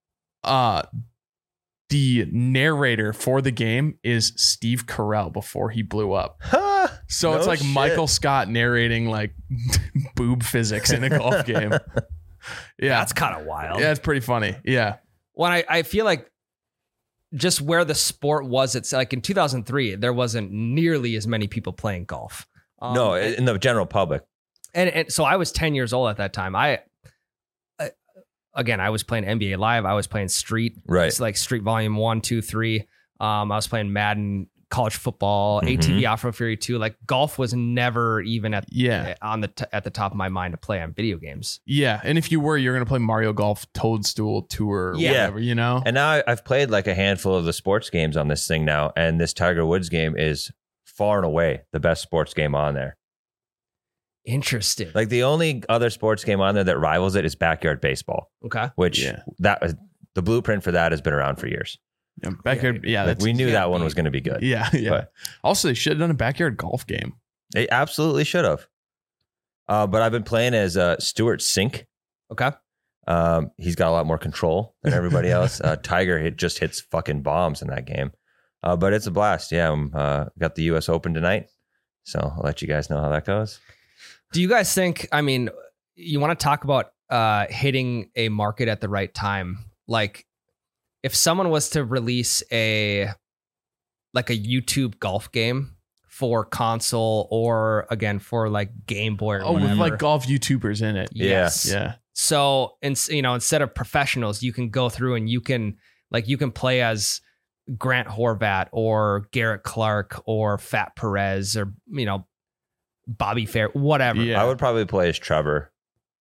Speaker 3: The narrator for the game is Steve Carell before he blew up. So it's like Michael Scott narrating like boob physics in a golf game. Yeah,
Speaker 2: that's kind of wild.
Speaker 3: Yeah, it's pretty funny. Yeah.
Speaker 2: Well, I feel like just where the sport was, it's like in 2003, there wasn't nearly as many people playing golf.
Speaker 1: No, in the general public.
Speaker 2: And so I was 10 years old at that time. Again, I was playing NBA Live. I was playing Street.
Speaker 1: Right.
Speaker 2: It's like Street Volume 1, 2, 3. I was playing Madden, college football, ATV Off-Road Fury 2. Like golf was never even at the top of my mind to play on video games.
Speaker 3: Yeah. And if you were, you're going to play Mario Golf Toadstool Tour or whatever, And
Speaker 1: now I've played like a handful of the sports games on this thing now. And this Tiger Woods game is far and away the best sports game on there.
Speaker 2: Interesting.
Speaker 1: Like the only other sports game on there that rivals it is Backyard Baseball.
Speaker 2: Okay.
Speaker 1: Which the blueprint for that has been around for years.
Speaker 3: Yeah, backyard. Yeah,
Speaker 1: like we knew that one was going to be good.
Speaker 3: Yeah. But also, they should have done a backyard golf game.
Speaker 1: They absolutely should have. But I've been playing as Stuart Sink.
Speaker 2: Okay.
Speaker 1: He's got a lot more control than everybody else. Tiger just hits fucking bombs in that game. But it's a blast. Yeah, got the U.S. Open tonight, so I'll let you guys know how that goes.
Speaker 2: Do you guys think? I mean, you want to talk about hitting a market at the right time? Like, if someone was to release a YouTube golf game for console or again for like Game Boy or whatever.
Speaker 3: With like golf YouTubers in it.
Speaker 2: Yes.
Speaker 3: Yeah.
Speaker 2: So, instead of professionals, you can go through and you can play as Grant Horvat or Garrett Clark or Fat Perez or, Bobby Fair, whatever.
Speaker 1: Yeah. I would probably play as Trevor.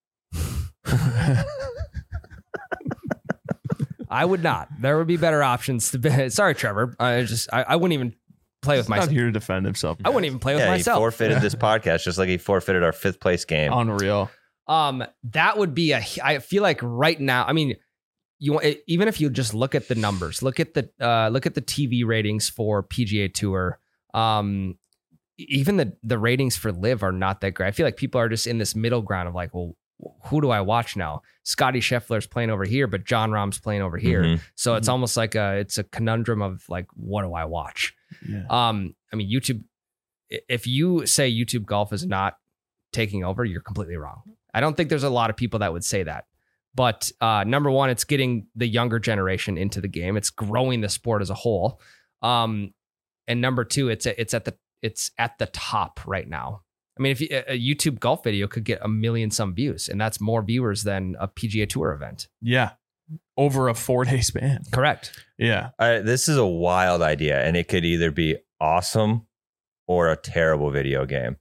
Speaker 2: I would not. There would be better options to be. Sorry, Trevor. I wouldn't even play with myself.
Speaker 3: Not here to defend himself.
Speaker 2: I wouldn't even play with myself.
Speaker 1: He forfeited this podcast just like he forfeited our 5th place game.
Speaker 3: Unreal.
Speaker 2: That would be I feel like right now, I mean, even if you just look at the numbers, look at the TV ratings for PGA Tour, even the ratings for Live are not that great. I feel like people are just in this middle ground of like, well, who do I watch now? Scotty Scheffler's playing over here, but John Rahm's playing over here.
Speaker 1: Mm-hmm.
Speaker 2: So it's almost like it's a conundrum of like, what do I watch?
Speaker 3: Yeah.
Speaker 2: I mean, YouTube, if you say YouTube golf is not taking over, you're completely wrong. I don't think there's a lot of people that would say that. But number one, it's getting the younger generation into the game. It's growing the sport as a whole. And number two, it's at the top right now. I mean, if a YouTube golf video could get 1 million some views, and that's more viewers than a PGA Tour event.
Speaker 3: Yeah. Over a 4-day span.
Speaker 2: Correct.
Speaker 3: Yeah.
Speaker 1: This is a wild idea, and it could either be awesome or a terrible video game.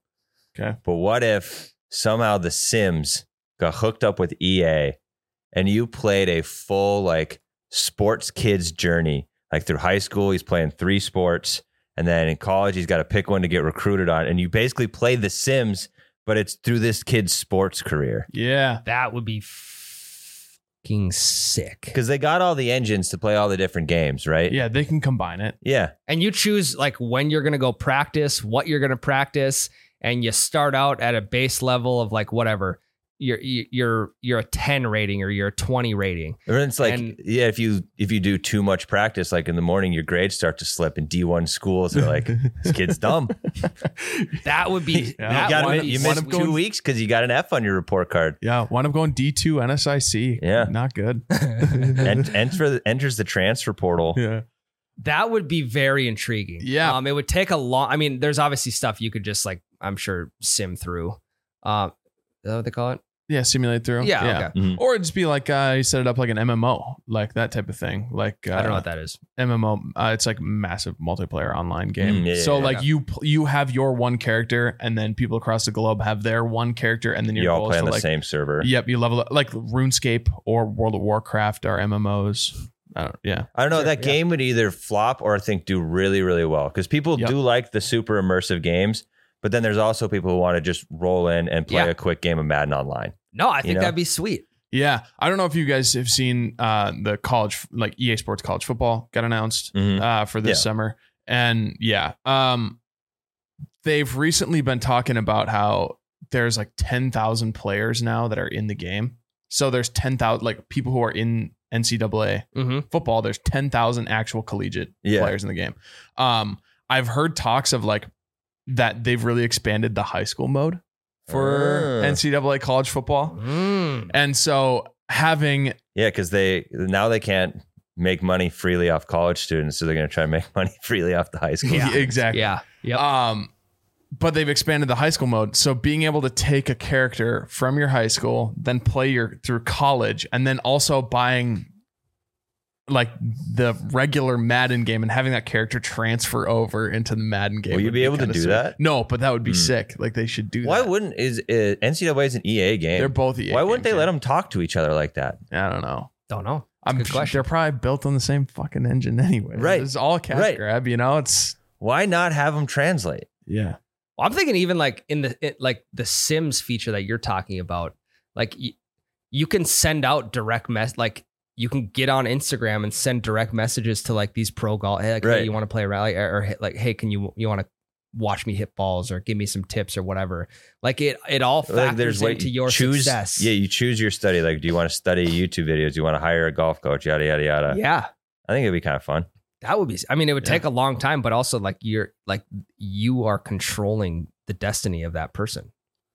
Speaker 3: Okay.
Speaker 1: But what if somehow The Sims got hooked up with EA and you played a full like sports kid's journey? Like through high school, he's playing 3 sports. And then in college, he's got to pick one to get recruited on. And you basically play The Sims, but it's through this kid's sports career.
Speaker 3: Yeah.
Speaker 2: That would be fucking sick.
Speaker 1: Because they got all the engines to play all the different games, right?
Speaker 3: Yeah, they can combine it.
Speaker 1: Yeah.
Speaker 2: And you choose like when you're going to go practice, what you're going to practice, and you start out at a base level of like whatever. You're a 10 rating or you're a 20 rating.
Speaker 1: And it's like,
Speaker 2: And-
Speaker 1: yeah, if you do too much practice, like in the morning, your grades start to slip. In D1 schools, they're like, this kid's dumb.
Speaker 2: That would be
Speaker 3: Yeah.
Speaker 1: You
Speaker 3: One
Speaker 1: missed
Speaker 3: of
Speaker 1: 2
Speaker 3: going-
Speaker 1: weeks because you got an F on your report card.
Speaker 3: Yeah, wound up going D2 NSIC.
Speaker 1: Yeah.
Speaker 3: Not good.
Speaker 1: And enters the transfer portal.
Speaker 3: Yeah.
Speaker 2: That would be very intriguing.
Speaker 3: Yeah.
Speaker 2: It would take a long. I mean, there's obviously stuff you could just like, I'm sure, sim through. Is that what they call it?
Speaker 3: Yeah, simulate through.
Speaker 2: Yeah. Okay.
Speaker 1: Mhm.
Speaker 3: Or it'd just be like you set it up like an MMO, like that type of thing. Like
Speaker 2: I don't know what that is.
Speaker 3: MMO. It's like massive multiplayer online game.
Speaker 1: Yeah,
Speaker 3: so
Speaker 1: yeah,
Speaker 3: like you have your one character, and then people across the globe have their one character, and then your
Speaker 1: You all
Speaker 3: goal
Speaker 1: play
Speaker 3: is
Speaker 1: on
Speaker 3: to
Speaker 1: the
Speaker 3: like
Speaker 1: same server.
Speaker 3: Yep, you level up like RuneScape or World of Warcraft are MMOs. Yeah.
Speaker 1: I don't know.
Speaker 2: Sure,
Speaker 1: That
Speaker 2: yeah.
Speaker 1: game would either flop or I think do really, really well because people
Speaker 3: Yep.
Speaker 1: do like the super immersive games. But then there's also people who want to just roll in and play
Speaker 2: Yeah.
Speaker 1: a quick game of Madden online.
Speaker 2: No, I think
Speaker 1: know?
Speaker 2: that'd be sweet.
Speaker 3: Yeah. I don't know if you guys have seen the college, like EA Sports college football got announced
Speaker 1: Mhm.
Speaker 3: for this
Speaker 1: Yeah.
Speaker 3: summer. And they've recently been talking about how there's like 10,000 players now that are in the game. So there's 10,000 like people who are in NCAA
Speaker 2: Mm-hmm.
Speaker 3: football. There's 10,000 actual collegiate
Speaker 1: Yeah.
Speaker 3: players in the game. I've heard talks of like that they've really expanded the high school mode for NCAA college football.
Speaker 2: Mm.
Speaker 3: And so having
Speaker 1: Yeah, because they can't make money freely off college students, so they're going to try to make money freely off the high school.
Speaker 2: Yeah.
Speaker 3: exactly.
Speaker 2: Yeah. Yep.
Speaker 3: But they've expanded the high school mode. So being able to take a character from your high school, then play through college, and then also buying like the regular Madden game and having that character transfer over into the Madden game.
Speaker 1: Will you
Speaker 3: would
Speaker 1: be able to
Speaker 3: kinda
Speaker 1: do
Speaker 3: sick.
Speaker 1: that?
Speaker 3: No, but that would be sick. Like they should do
Speaker 1: Why
Speaker 3: that.
Speaker 1: wouldn't NCAA is an EA game?
Speaker 3: They're both EA
Speaker 1: Why wouldn't
Speaker 3: games,
Speaker 1: they let
Speaker 3: yeah.
Speaker 1: them talk to each other like that?
Speaker 3: I don't know.
Speaker 2: Don't know.
Speaker 3: I'm
Speaker 2: good question.
Speaker 3: They're probably built on the same fucking engine anyway.
Speaker 1: Right.
Speaker 3: It's all a cash
Speaker 1: Right.
Speaker 3: grab, you know? It's
Speaker 1: Why not have them translate?
Speaker 3: yeah.
Speaker 2: Well, I'm thinking even like like the Sims feature that you're talking about, like you can send out direct like you can get on Instagram and send direct messages to like these pro golf. Hey, like,
Speaker 1: Right.
Speaker 2: hey, you want to play a rally or hit, like, hey, can you want to watch me hit balls or give me some tips or whatever? Like it all factors into your success.
Speaker 1: Yeah, you choose your study. Like, do you want to study YouTube videos? Do you want to hire a golf coach? Yada yada yada.
Speaker 2: Yeah.
Speaker 1: I think it'd be kind of fun.
Speaker 2: That would be. I mean, it would
Speaker 3: Yeah.
Speaker 2: take a long time, but also like you are controlling the destiny of that person.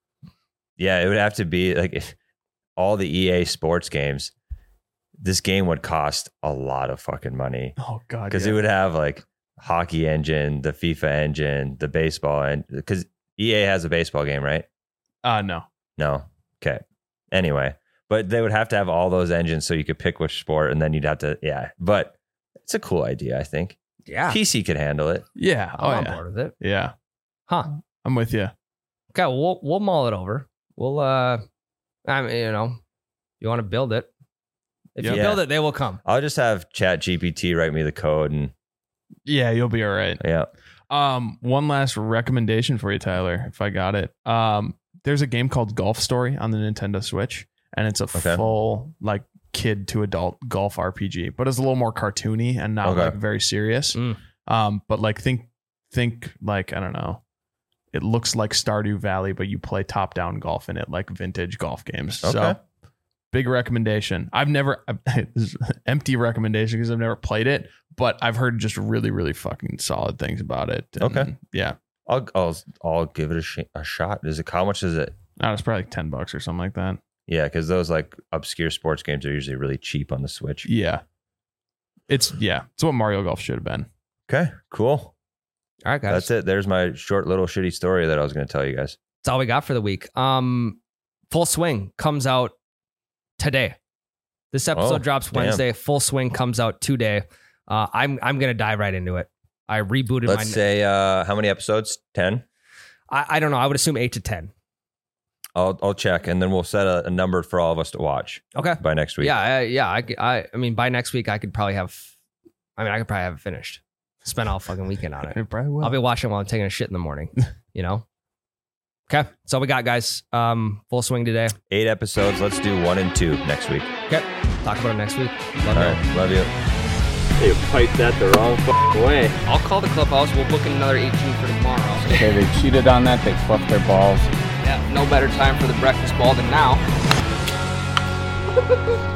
Speaker 1: Yeah, it would have to be like if all the EA sports games. This game would cost a lot of fucking money
Speaker 3: Oh god.
Speaker 1: because
Speaker 3: yeah.
Speaker 1: it would have like hockey engine, the FIFA engine, the baseball, and because EA has a baseball game, right?
Speaker 3: No.
Speaker 1: No. Okay. Anyway, but they would have to have all those engines so you could pick which sport, and then you'd have to. Yeah, but it's a cool idea. I think
Speaker 2: Yeah.
Speaker 1: PC could handle it.
Speaker 3: Yeah. Oh
Speaker 2: I'm on
Speaker 3: yeah.
Speaker 2: board with it.
Speaker 3: Yeah.
Speaker 2: Huh.
Speaker 3: I'm with you.
Speaker 2: Okay, we'll mull it over. We'll I mean, you want to build it. If you
Speaker 1: Yeah.
Speaker 2: build it, they will come.
Speaker 1: I'll just have Chat GPT write me the code, and
Speaker 3: Yeah, you'll be all right.
Speaker 1: yeah.
Speaker 3: One last recommendation for you, Tyler, if I got it. There's a game called Golf Story on the Nintendo Switch, and it's a
Speaker 1: Okay.
Speaker 3: full like kid to adult golf RPG, but it's a little more cartoony and not
Speaker 1: Okay.
Speaker 3: like very serious.
Speaker 2: Mm.
Speaker 3: But like think like I don't know. It looks like Stardew Valley, but you play top down golf in it, like vintage golf games.
Speaker 1: Okay.
Speaker 3: So big recommendation. This is an empty recommendation because I've never played it, but I've heard just really, really fucking solid things about it. And
Speaker 1: Okay.
Speaker 3: Yeah.
Speaker 1: I'll give it a shot. How much is it?
Speaker 3: It's probably like $10 or something like that.
Speaker 1: Yeah, because those like obscure sports games are usually really cheap on the Switch.
Speaker 3: Yeah. It's what Mario Golf should have been.
Speaker 1: Okay, cool.
Speaker 2: All right, guys.
Speaker 1: That's it. There's my short little shitty story that I was going to tell you guys.
Speaker 2: That's all we got for the week. Full Swing comes out today. This episode
Speaker 1: Oh,
Speaker 2: drops
Speaker 1: damn.
Speaker 2: Wednesday. Full Swing comes out today. I'm gonna dive right into it. I rebooted
Speaker 1: Let's say how many episodes? 10?
Speaker 2: I don't know. I would assume 8 to 10.
Speaker 1: I'll check, and then we'll set a number for all of us to watch
Speaker 2: Okay.
Speaker 1: by next week.
Speaker 2: I mean, by next week, I could probably have it finished. Spend all fucking weekend on it.
Speaker 3: It probably will.
Speaker 2: I'll be watching while I'm taking a shit in the morning, you know? Okay. That's all we got, guys. Full swing today.
Speaker 1: 8 episodes. Let's do 1 and 2 next week.
Speaker 2: Okay. Talk about it next week. Love
Speaker 1: All
Speaker 2: you.
Speaker 1: right. Love you.
Speaker 4: They piped that the wrong way.
Speaker 8: I'll call the clubhouse. We'll book another 18 for tomorrow.
Speaker 5: Okay, they cheated on that. They fluffed their balls.
Speaker 8: Yeah, no better time for the breakfast ball than now.